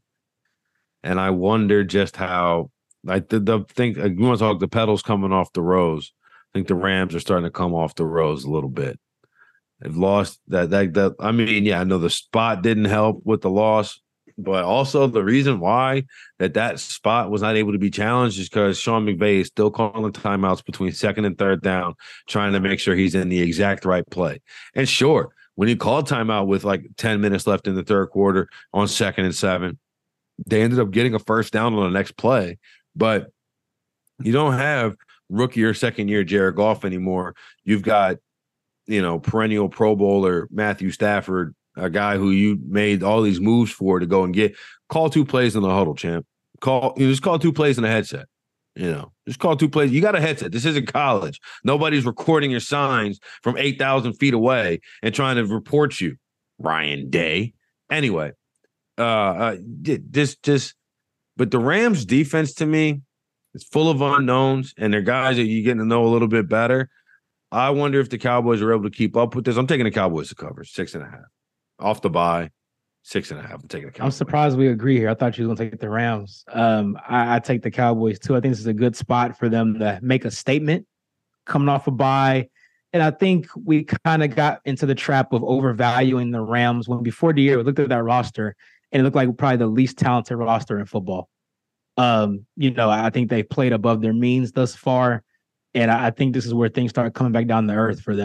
and I wonder just how, like, the, the thing, you want to talk the pedals coming off the rose. I think the Rams are starting to come off the rose a little bit. They've lost that, that, that. I mean, yeah, I know the spot didn't help with the loss, but also the reason why that that spot was not able to be challenged is because Sean McVay is still calling timeouts between second and third down, trying to make sure he's in the exact right play. And sure, when he called timeout with like ten minutes left in the third quarter on second and seven, they ended up getting a first down on the next play. But you don't have rookie or second year Jared Goff anymore. You've got, you know, perennial Pro Bowler Matthew Stafford, a guy who you made all these moves for to go and get. Call two plays in the huddle, champ. Call you know, just call two plays in a headset. You know, just call two plays. You got a headset. This isn't college. Nobody's recording your signs from eight thousand feet away and trying to report you, Ryan Day. Anyway, uh, uh this just, but the Rams defense to me, it's full of unknowns, and they're guys that you're getting to know a little bit better. I wonder if the Cowboys are able to keep up with this. I'm taking the Cowboys to cover six and a half off the bye, six and a half. I'm taking the Cowboys. I'm surprised we agree here. I thought you were going to take the Rams. Um, I, I take the Cowboys too. I think this is a good spot for them to make a statement coming off a bye. And I think we kind of got into the trap of overvaluing the Rams when before the year we looked at that roster and it looked like probably the least talented roster in football. Um, you know, I think they've played above their means thus far. And I think this is where things start coming back down to earth for them.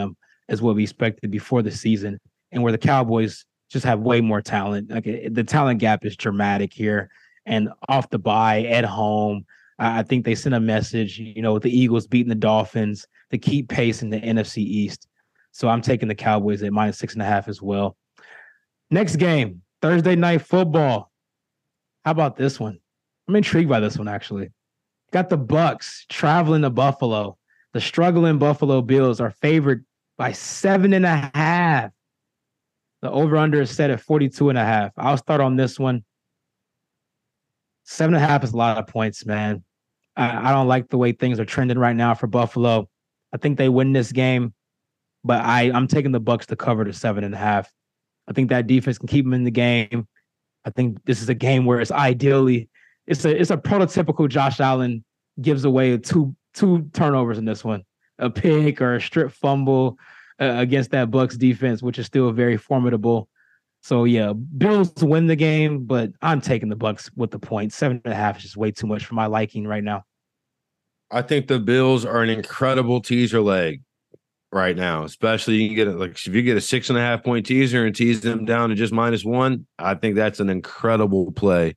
as what we expected before the season, and where the Cowboys just have way more talent. Like the talent gap is dramatic here. And off the bye at home, I think they sent a message, you know, with the Eagles beating the Dolphins to keep pace in the N F C East. So I'm taking the Cowboys at minus six and a half as well. Next game, Thursday Night Football. How about this one? I'm intrigued by this one, actually. Got the Bucks traveling to Buffalo. The struggling Buffalo Bills are favored by seven and a half. The over-under is set at forty-two and a half. I'll start on this one. Seven and a half is a lot of points, man. I, I don't like the way things are trending right now for Buffalo. I think they win this game, but I, I'm taking the Bucks to cover to seven and a half. I think that defense can keep them in the game. I think this is a game where it's ideally, it's a it's a prototypical Josh Allen gives away two two turnovers in this one, a pick or a strip fumble uh, against that Bucks defense, which is still very formidable. So yeah, Bills win the game, but I'm taking the Bucks with the point. Seven and a half is just way too much for my liking right now. I think the Bills are an incredible teaser leg right now, especially you can get it like if you get a six and a half point teaser and tease them down to just minus one. I think that's an incredible play,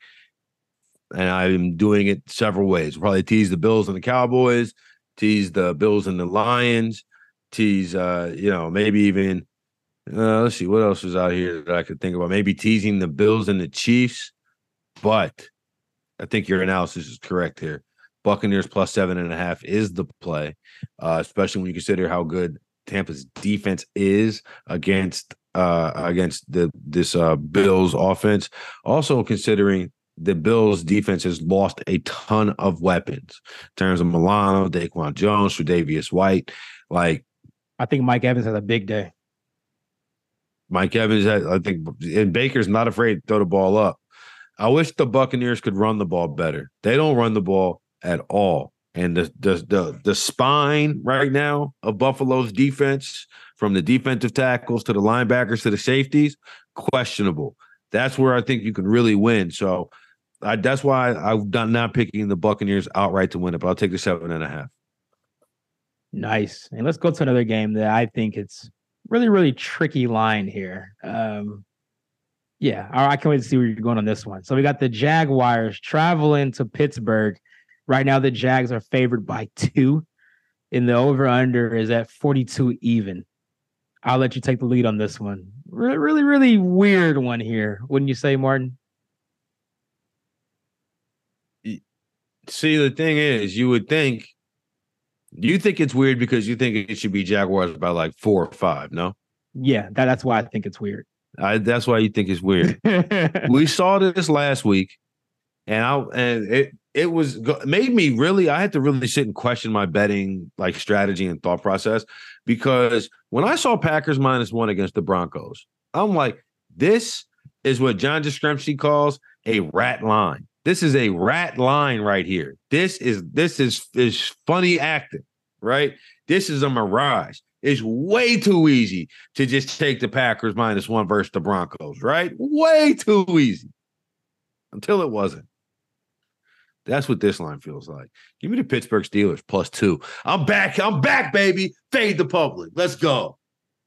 and I'm doing it several ways. We'll probably tease the Bills and the Cowboys, tease the Bills and the Lions, tease uh, you know maybe even. Uh, let's see what else is out here that I could think about. Maybe teasing the Bills and the Chiefs, but I think your analysis is correct here. Buccaneers plus seven and a half is the play, uh, especially when you consider how good Tampa's defense is against uh, against the this uh, Bills offense. Also considering the Bills defense has lost a ton of weapons in terms of Milano, Daquan Jones, Tre'Davious White. Like I think Mike Evans has a big day. Mike Evans, I think, and Baker's not afraid to throw the ball up. I wish the Buccaneers could run the ball better. They don't run the ball at all. And the the the, the spine right now of Buffalo's defense, from the defensive tackles to the linebackers to the safeties, questionable. That's where I think you can really win. So I, that's why I'm not picking the Buccaneers outright to win it, but I'll take the seven and a half. Nice. And let's go to another game that I think it's really, really tricky line here. Um, yeah, I can't wait to see where you're going on this one. So we got the Jaguars traveling to Pittsburgh. Right now, the Jags are favored by two, and the over-under is at forty-two even. I'll let you take the lead on this one. Really, really, really weird one here, wouldn't you say, Martin? See, the thing is, you would think, you think it's weird because you think it should be Jaguars by like four or five, no? Yeah, that, that's why I think it's weird. I, that's why you think it's weird. We saw this last week, and I and it it was it made me really. I had to really sit and question my betting like strategy and thought process, because when I saw Packers minus one against the Broncos, I'm like, this is what John Jastrzemski calls a rat line. This is a rat line right here. This is this is is funny acting, right? This is a mirage. It's way too easy to just take the Packers minus one versus the Broncos, right? Way too easy. Until it wasn't. That's what this line feels like. Give me the Pittsburgh Steelers plus two. I'm back. I'm back, baby. Fade the public. Let's go.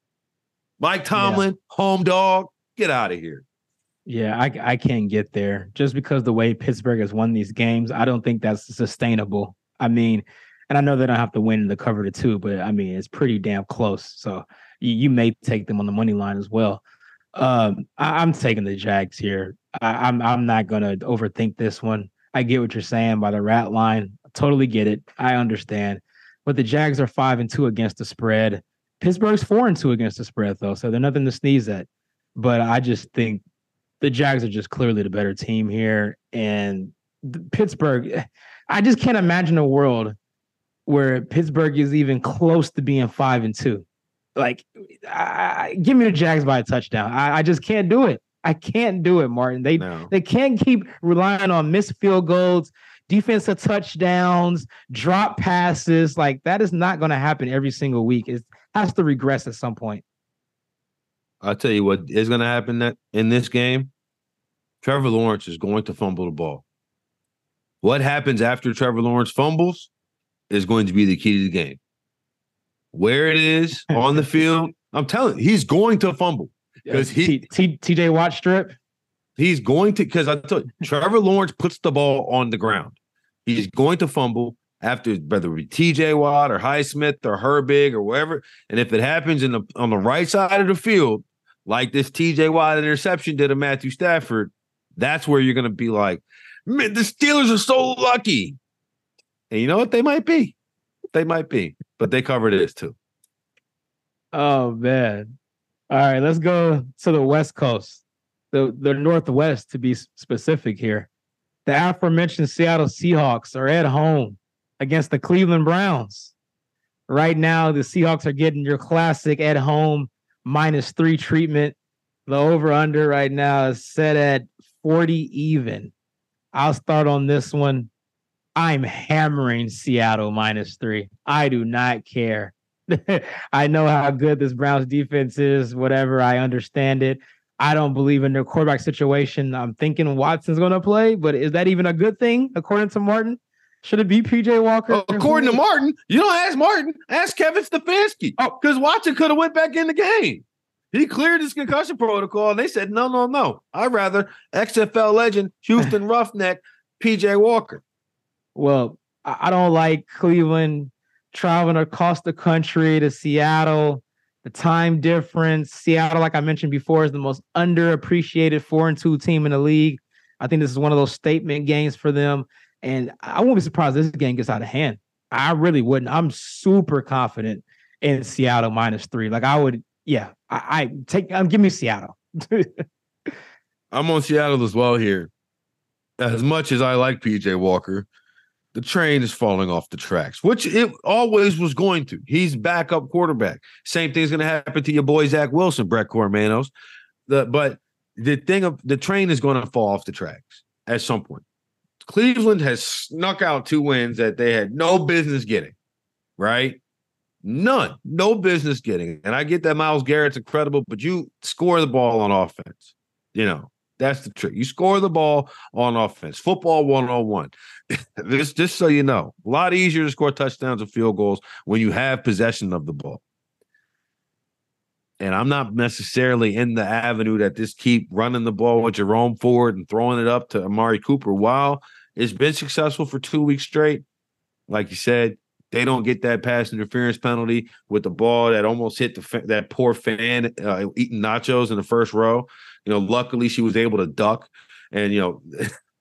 Mike Tomlin, yeah. Home dog. Get out of here. Yeah, I, I can't get there just because the way Pittsburgh has won these games. I don't think that's sustainable. I mean, and I know they don't have to win the cover to two, but I mean, it's pretty damn close. So you, you may take them on the money line as well. Um, I, I'm taking the Jags here. I, I'm I'm not gonna overthink this one. I get what you're saying by the rat line. I totally get it. I understand. But the Jags are five and two against the spread. Pittsburgh's four and two against the spread, though, so they're nothing to sneeze at. But I just think the Jags are just clearly the better team here. And Pittsburgh, I just can't imagine a world where Pittsburgh is even close to being five and two. Like, I, give me the Jags by a touchdown. I, I just can't do it. I can't do it, Martin. They no. they can't keep relying on missed field goals, defensive touchdowns, drop passes. Like, that is not going to happen every single week. It has to regress at some point. I'll tell you what is going to happen that in this game. Trevor Lawrence is going to fumble the ball. What happens after Trevor Lawrence fumbles is going to be the key to the game. where it is on the field, I'm telling you, he's going to fumble because he T, T, TJ Watt strip. He's going to because I told you, Trevor Lawrence puts the ball on the ground. He's going to fumble after whether it be T J Watt or Highsmith or Herbig or wherever. And if it happens in the on the right side of the field, like this T J Watt interception did of Matthew Stafford, that's where you're going to be like, man, the Steelers are so lucky. And you know what? They might be. They might be. But they cover this too. Oh, man. All right, let's go to the West Coast, the, the Northwest to be specific here. The aforementioned Seattle Seahawks are at home against the Cleveland Browns. Right now, the Seahawks are getting your classic at home minus three treatment. The over-under right now is set at forty even. I'll start on this one. I'm hammering Seattle minus three. I do not care. I know how good this Browns defense is, whatever. I understand it. I don't believe in their quarterback situation. I'm thinking Watson's going to play, but is that even a good thing, according to Martin? Should it be P J Walker? Oh, according to Martin, you don't ask Martin. Ask Kevin Stefanski. Oh, because Watson could have went back in the game. He cleared his concussion protocol, and they said, no, no, no. I'd rather X F L legend, Houston Roughneck, P J Walker. Well, I don't like Cleveland traveling across the country to Seattle. The time difference. Seattle, like I mentioned before, is the most underappreciated four and two team in the league. I think this is one of those statement games for them. And I won't be surprised if this game gets out of hand. I really wouldn't. I'm super confident in Seattle minus three. Like I would, yeah. I, I take. Um, give me Seattle. I'm on Seattle as well here. As much as I like P J Walker, the train is falling off the tracks, which it always was going to. He's backup quarterback. Same thing's going to happen to your boy Zach Wilson, Brett Cormanos. The but the thing of the train is going to fall off the tracks at some point. Cleveland has snuck out two wins that they had no business getting, right? None, no business getting. And I get that Myles Garrett's incredible, but you score the ball on offense. You know, that's the trick. You score the ball on offense. Football one oh one. This, just so you know, a lot easier to score touchdowns and field goals when you have possession of the ball. And I'm not necessarily in the avenue that this keep running the ball with Jerome Ford and throwing it up to Amari Cooper. While it's been successful for two weeks straight, like you said, they don't get that pass interference penalty with the ball that almost hit the that poor fan uh, eating nachos in the first row. You know, luckily she was able to duck, and you know,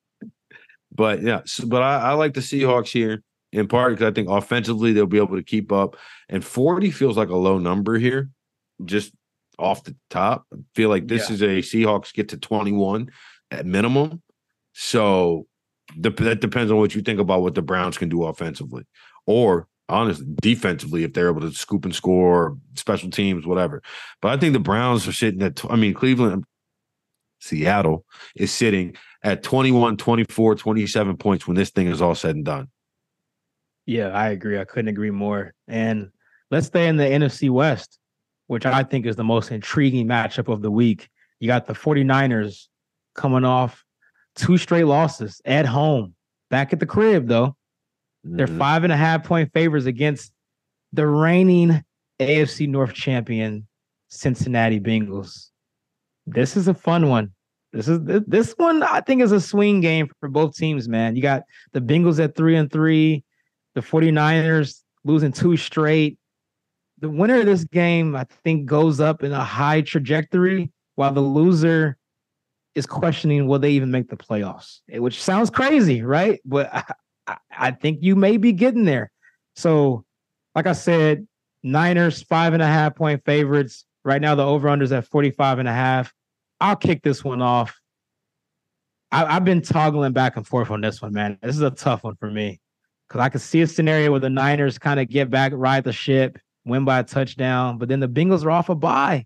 but yeah, so, but I, I like the Seahawks here in part because I think offensively they'll be able to keep up, and forty feels like a low number here. Just off the top, I feel like this yeah. is a Seahawks get to twenty-one at minimum. So the, that depends on what you think about what the Browns can do offensively, or honestly defensively if they're able to scoop and score, special teams, whatever. But I think the Browns are sitting at. I mean, Cleveland, Seattle is sitting at twenty-one, twenty-four, twenty-seven points when this thing is all said and done. Yeah, I agree. I couldn't agree more. And let's stay in the N F C West, which I think is the most intriguing matchup of the week. You got the 49ers coming off two straight losses at home, back at the crib, though. Mm-hmm. They're five and a half point favorites against the reigning A F C North champion, Cincinnati Bengals. This is a fun one. This is this one, I think, is a swing game for both teams, man. You got the Bengals at three and three, the 49ers losing two straight. The winner of this game, I think, goes up in a high trajectory, while the loser is questioning will they even make the playoffs, which sounds crazy, right? But I, I think you may be getting there. So, like I said, Niners, five and a half point favorites. Right now, the over-under's at forty-five and a half. I'll kick this one off. I, I've been toggling back and forth on this one, man. This is a tough one for me because I could see a scenario where the Niners kind of get back, ride the ship, win by a touchdown, but then the Bengals are off a bye.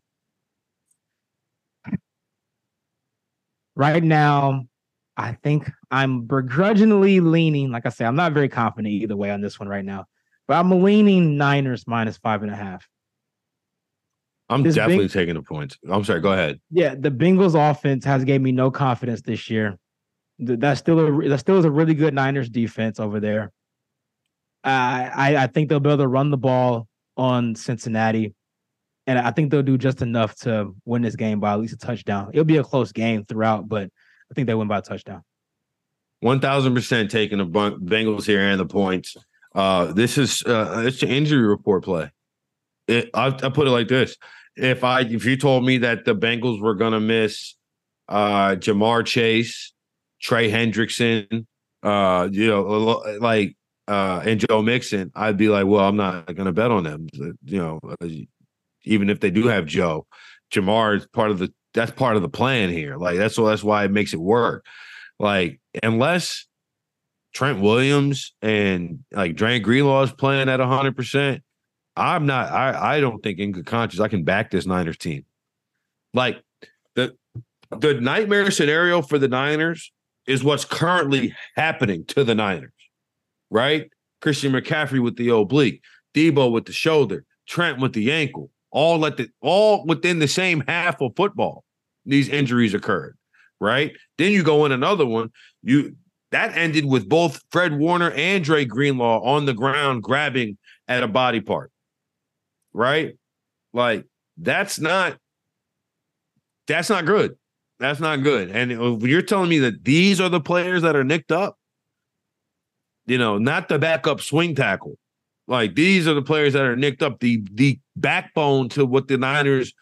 Right now, I think I'm begrudgingly leaning, like I say, I'm not very confident either way on this one right now, but I'm leaning Niners minus five and a half. I'm this definitely Beng- taking the points. I'm sorry, go ahead. Yeah, the Bengals offense has gave me no confidence this year. That's still a that still is a really good Niners defense over there. Uh, I I think they'll be able to run the ball. on Cincinnati. And I think they'll do just enough to win this game by at least a touchdown. It'll be a close game throughout, but I think they win by a touchdown. one thousand percent taking the Bengals here and the points. Uh, this is uh, it's an injury report play. It, I, I put it like this. If I if you told me that the Bengals were going to miss uh, Jamar Chase, Trey Hendrickson, uh, you know, like uh, and Joe Mixon, I'd be like, well, I'm not going to bet on them. You know, even if they do have Joe, Jamar is part of the that's part of the plan here. Like that's that's why it makes it work. Like unless Trent Williams and like Dre Greenlaw is playing at one hundred percent, I'm not. I I don't think in good conscience I can back this Niners team. Like the the nightmare scenario for the Niners is what's currently happening to the Niners, right? Christian McCaffrey with the oblique, Debo with the shoulder, Trent with the ankle, all at the all within the same half of football. These injuries occurred, right? Then you go in another one. You that ended with both Fred Warner and Dre Greenlaw on the ground grabbing at a body part, right? Like that's not that's not good. That's not good. And if you're telling me that these are the players that are nicked up, you know, not the backup swing tackle. Like these are the players that are nicked up, the the backbone to what the Niners.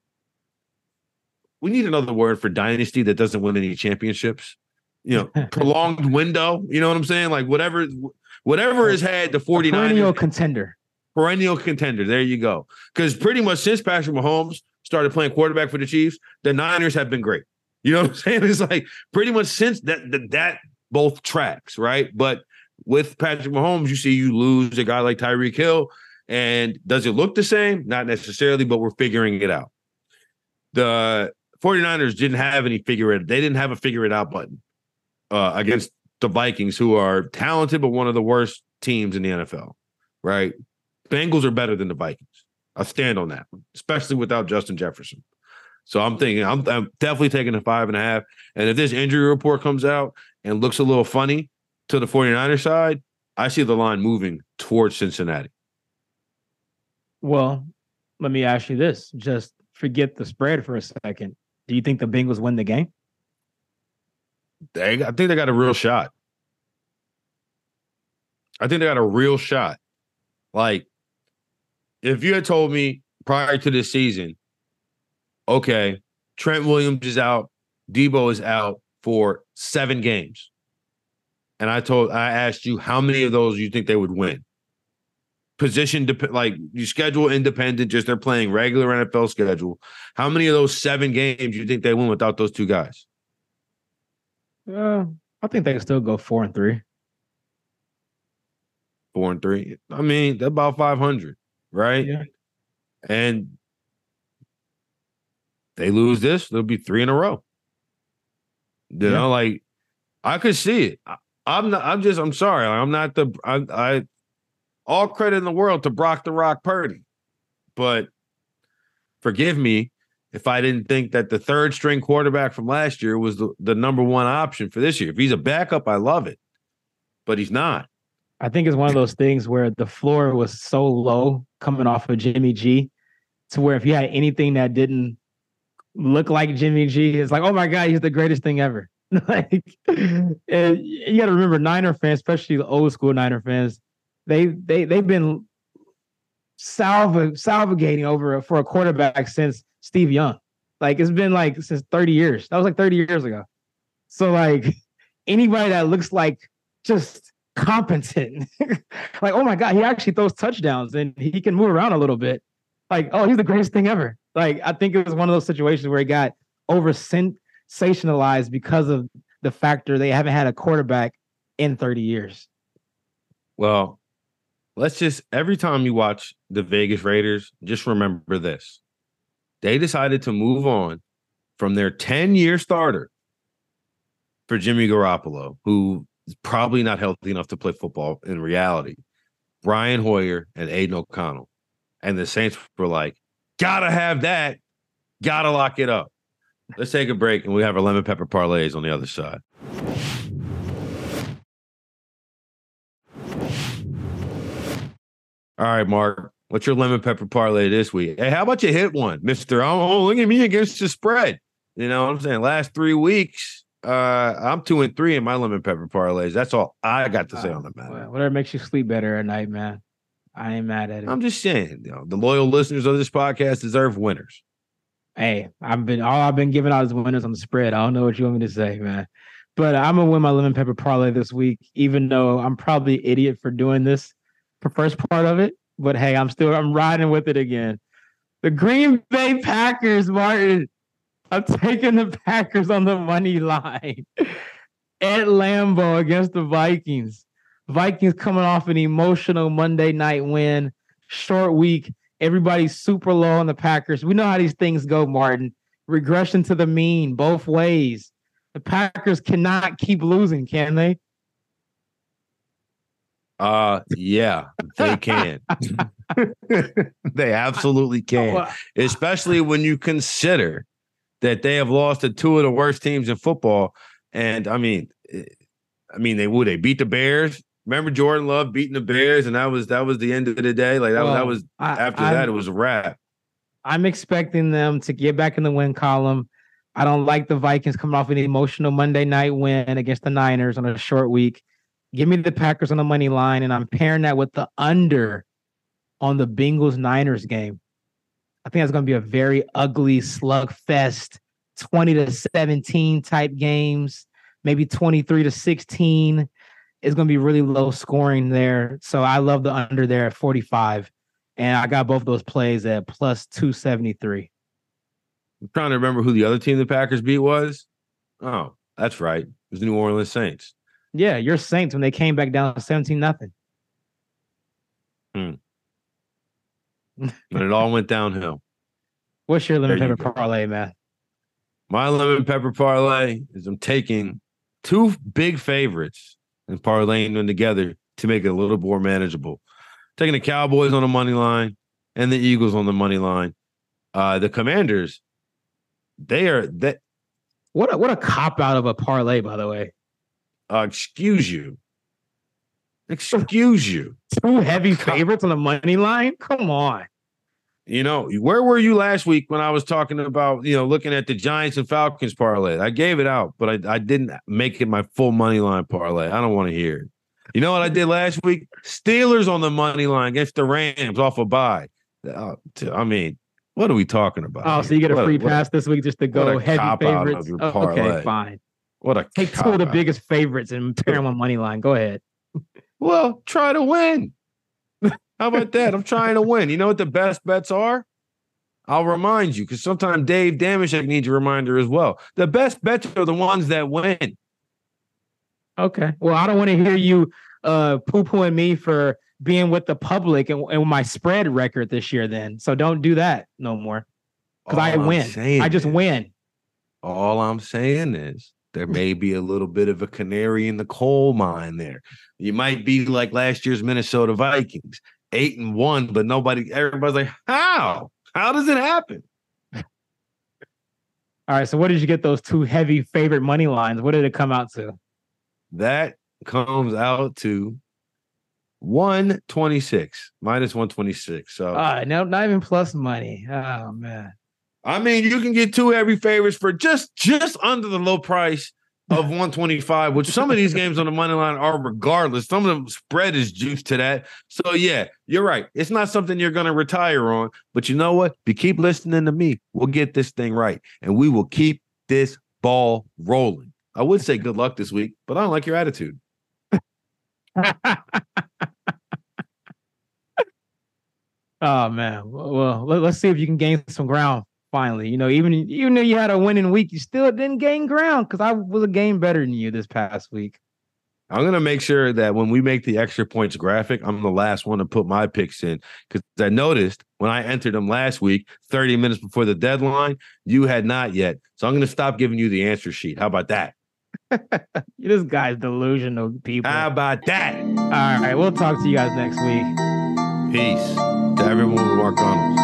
We need another word for dynasty that doesn't win any championships. You know, prolonged window. You know what I'm saying? Like whatever, whatever has had the 49ers. Perennial contender. Perennial contender. There you go. Because pretty much since Patrick Mahomes started playing quarterback for the Chiefs, the Niners have been great. You know what I'm saying? It's like pretty much since that that, that both tracks, right? But with Patrick Mahomes, you see you lose a guy like Tyreek Hill. And does it look the same? Not necessarily, but we're figuring it out. The 49ers didn't have any figure it. They didn't have a figure it out button uh, against the Vikings, who are talented, but one of the worst teams in the N F L, right? Bengals are better than the Vikings. I stand on that, especially without Justin Jefferson. So I'm thinking I'm, I'm definitely taking a five and a half. And if this injury report comes out and looks a little funny to the 49ers side, I see the line moving towards Cincinnati. Well, let me ask you this. Just forget the spread for a second. Do you think the Bengals win the game? They, I think they got a real shot. I think they got a real shot. Like, if you had told me prior to this season, okay, Trent Williams is out, Debo is out for seven games, and I told, I asked you how many of those you think they would win. Position dep- like you schedule independent, just they're playing regular N F L schedule. How many of those seven games you think they win without those two guys? Uh, I think they can still go four and three. Four and three. I mean, they're about five hundred, right? Yeah. And they lose this, there'll be three in a row. You Yeah. know, like I could see it. I, I'm not. I'm just. I'm sorry. I'm not the. I. I all credit in the world to Brock the Rock Purdy, but forgive me if I didn't think that the third string quarterback from last year was the, the number one option for this year. If he's a backup, I love it, but he's not. I think it's one of those things where the floor was so low coming off of Jimmy G to where if you had anything that didn't look like Jimmy G, it's like, oh my God, he's the greatest thing ever. Like, and you got to remember, Niner fans, especially the old school Niner fans, they they they've been salv- salvigating over for a quarterback since Steve Young. Like it's been like since thirty years. That was like thirty years ago. So like anybody that looks like just competent, like, oh my God, he actually throws touchdowns and he can move around a little bit. Like, oh, he's the greatest thing ever. Like, I think it was one of those situations where he got over sensationalized because of the factor they haven't had a quarterback in thirty years. Well, let's just, every time you watch the Vegas Raiders, just remember this. They decided to move on from their ten-year starter for Jimmy Garoppolo, who is probably not healthy enough to play football in reality, Brian Hoyer and Aiden O'Connell. And the Saints were like, gotta have that, gotta lock it up. Let's take a break, and we have our lemon pepper parlays on the other side. All right, Mark, What's your lemon pepper parlay this week? Hey, how about you hit one, Mister Oh, look at me against the spread. You know what I'm saying? Last three weeks, uh, I'm two and three in my lemon pepper parlays. That's all I got to say uh, on the matter. Well, whatever makes you sleep better at night, man. I ain't mad at it. I'm just saying, you know, the loyal listeners of this podcast deserve winners. Hey, I've been all I've been giving out is winners on the spread. I don't know what you want me to say, man. But I'm gonna win my lemon pepper parlay this week, even though I'm probably an idiot for doing this for first part of it. But hey, I'm still I'm riding with it again. The Green Bay Packers, Martin. I'm taking the Packers on the money line at Lambeau against the Vikings. Vikings coming off an emotional Monday night win, short week. Everybody's super low on the Packers. We know how these things go, Martin. Regression to the mean, both ways. The Packers cannot keep losing, can they? Uh, yeah, they can. They absolutely can, especially when you consider that they have lost to two of the worst teams in football. And I mean, I mean, they would they beat the Bears. Remember Jordan Love beating the Bears, and that was that was the end of the day. Like that, well, that was I, after I'm, that, it was a wrap. I'm expecting them to get back in the win column. I don't like the Vikings coming off an emotional Monday night win against the Niners on a short week. Give me the Packers on the money line, and I'm pairing that with the under on the Bengals-Niners game. I think that's going to be a very ugly slugfest, twenty to seventeen type games, maybe twenty-three to sixteen. It's going to be really low scoring there. So I love the under there at forty-five, and I got both those plays at plus two seventy-three. I'm trying to remember who the other team the Packers beat was. Oh, that's right. It was the New Orleans Saints. Yeah, your Saints when they came back down seventeen nothing. Hmm. But it all went downhill. What's your lemon pepper parlay, man? My lemon pepper parlay is I'm taking two big favorites and parlaying them together to make it a little more manageable. Taking the Cowboys on the money line and the Eagles on the money line. Uh, the Commanders, they are that. What a, what a cop out of a parlay, by the way. Uh, excuse you. Excuse you. Two heavy favorites on the money line? Come on. You know, where were you last week when I was talking about, you know, looking at the Giants and Falcons parlay? I gave it out, but I, I didn't make it my full money line parlay. I don't want to hear it. You know what I did last week? Steelers on the money line against the Rams off a bye. Uh, I mean, what are we talking about? Oh, here? so you get a what free a, pass this week just to go heavy favorites? Oh, okay, fine. What a Take two of the biggest favorites and pair them on money line. Go ahead. Well, try to win. How about that? I'm trying to win. You know what the best bets are? I'll remind you, because sometimes Dave Damashek needs a reminder as well. The best bets are the ones that win. Okay. Well, I don't want to hear you uh, poo-pooing me for being with the public and, and my spread record this year then. So don't do that no more. Because I win. I just is, win. All I'm saying is there may be a little bit of a canary in the coal mine there. You might be like last year's Minnesota Vikings, eight and one, but nobody, everybody's like, how? How does it happen? All right. So what did you get those two heavy favorite money lines? What did it come out to? That comes out to one twenty-six, minus one twenty-six. So, uh, no, not even plus money. Oh, man. I mean, you can get two heavy favorites for just just under the low price of one twenty-five, which some of these games on the money line are regardless. Some of them spread is juiced to that. So, yeah, you're right. It's not something you're going to retire on. But you know what? If you keep listening to me, we'll get this thing right. And we will keep this ball rolling. I would say good luck this week, but I don't like your attitude. Oh, man. Well, let's see if you can gain some ground. Finally, you know, even even though you had a winning week, you still didn't gain ground because I was a game better than you this past week. I'm going to make sure that when we make the extra points graphic, I'm the last one to put my picks in because I noticed when I entered them last week, thirty minutes before the deadline, you had not yet. So I'm going to stop giving you the answer sheet. How about that? This guy's delusional, people. How about that? All right. We'll talk to you guys next week. Peace to everyone with Mark Arnold.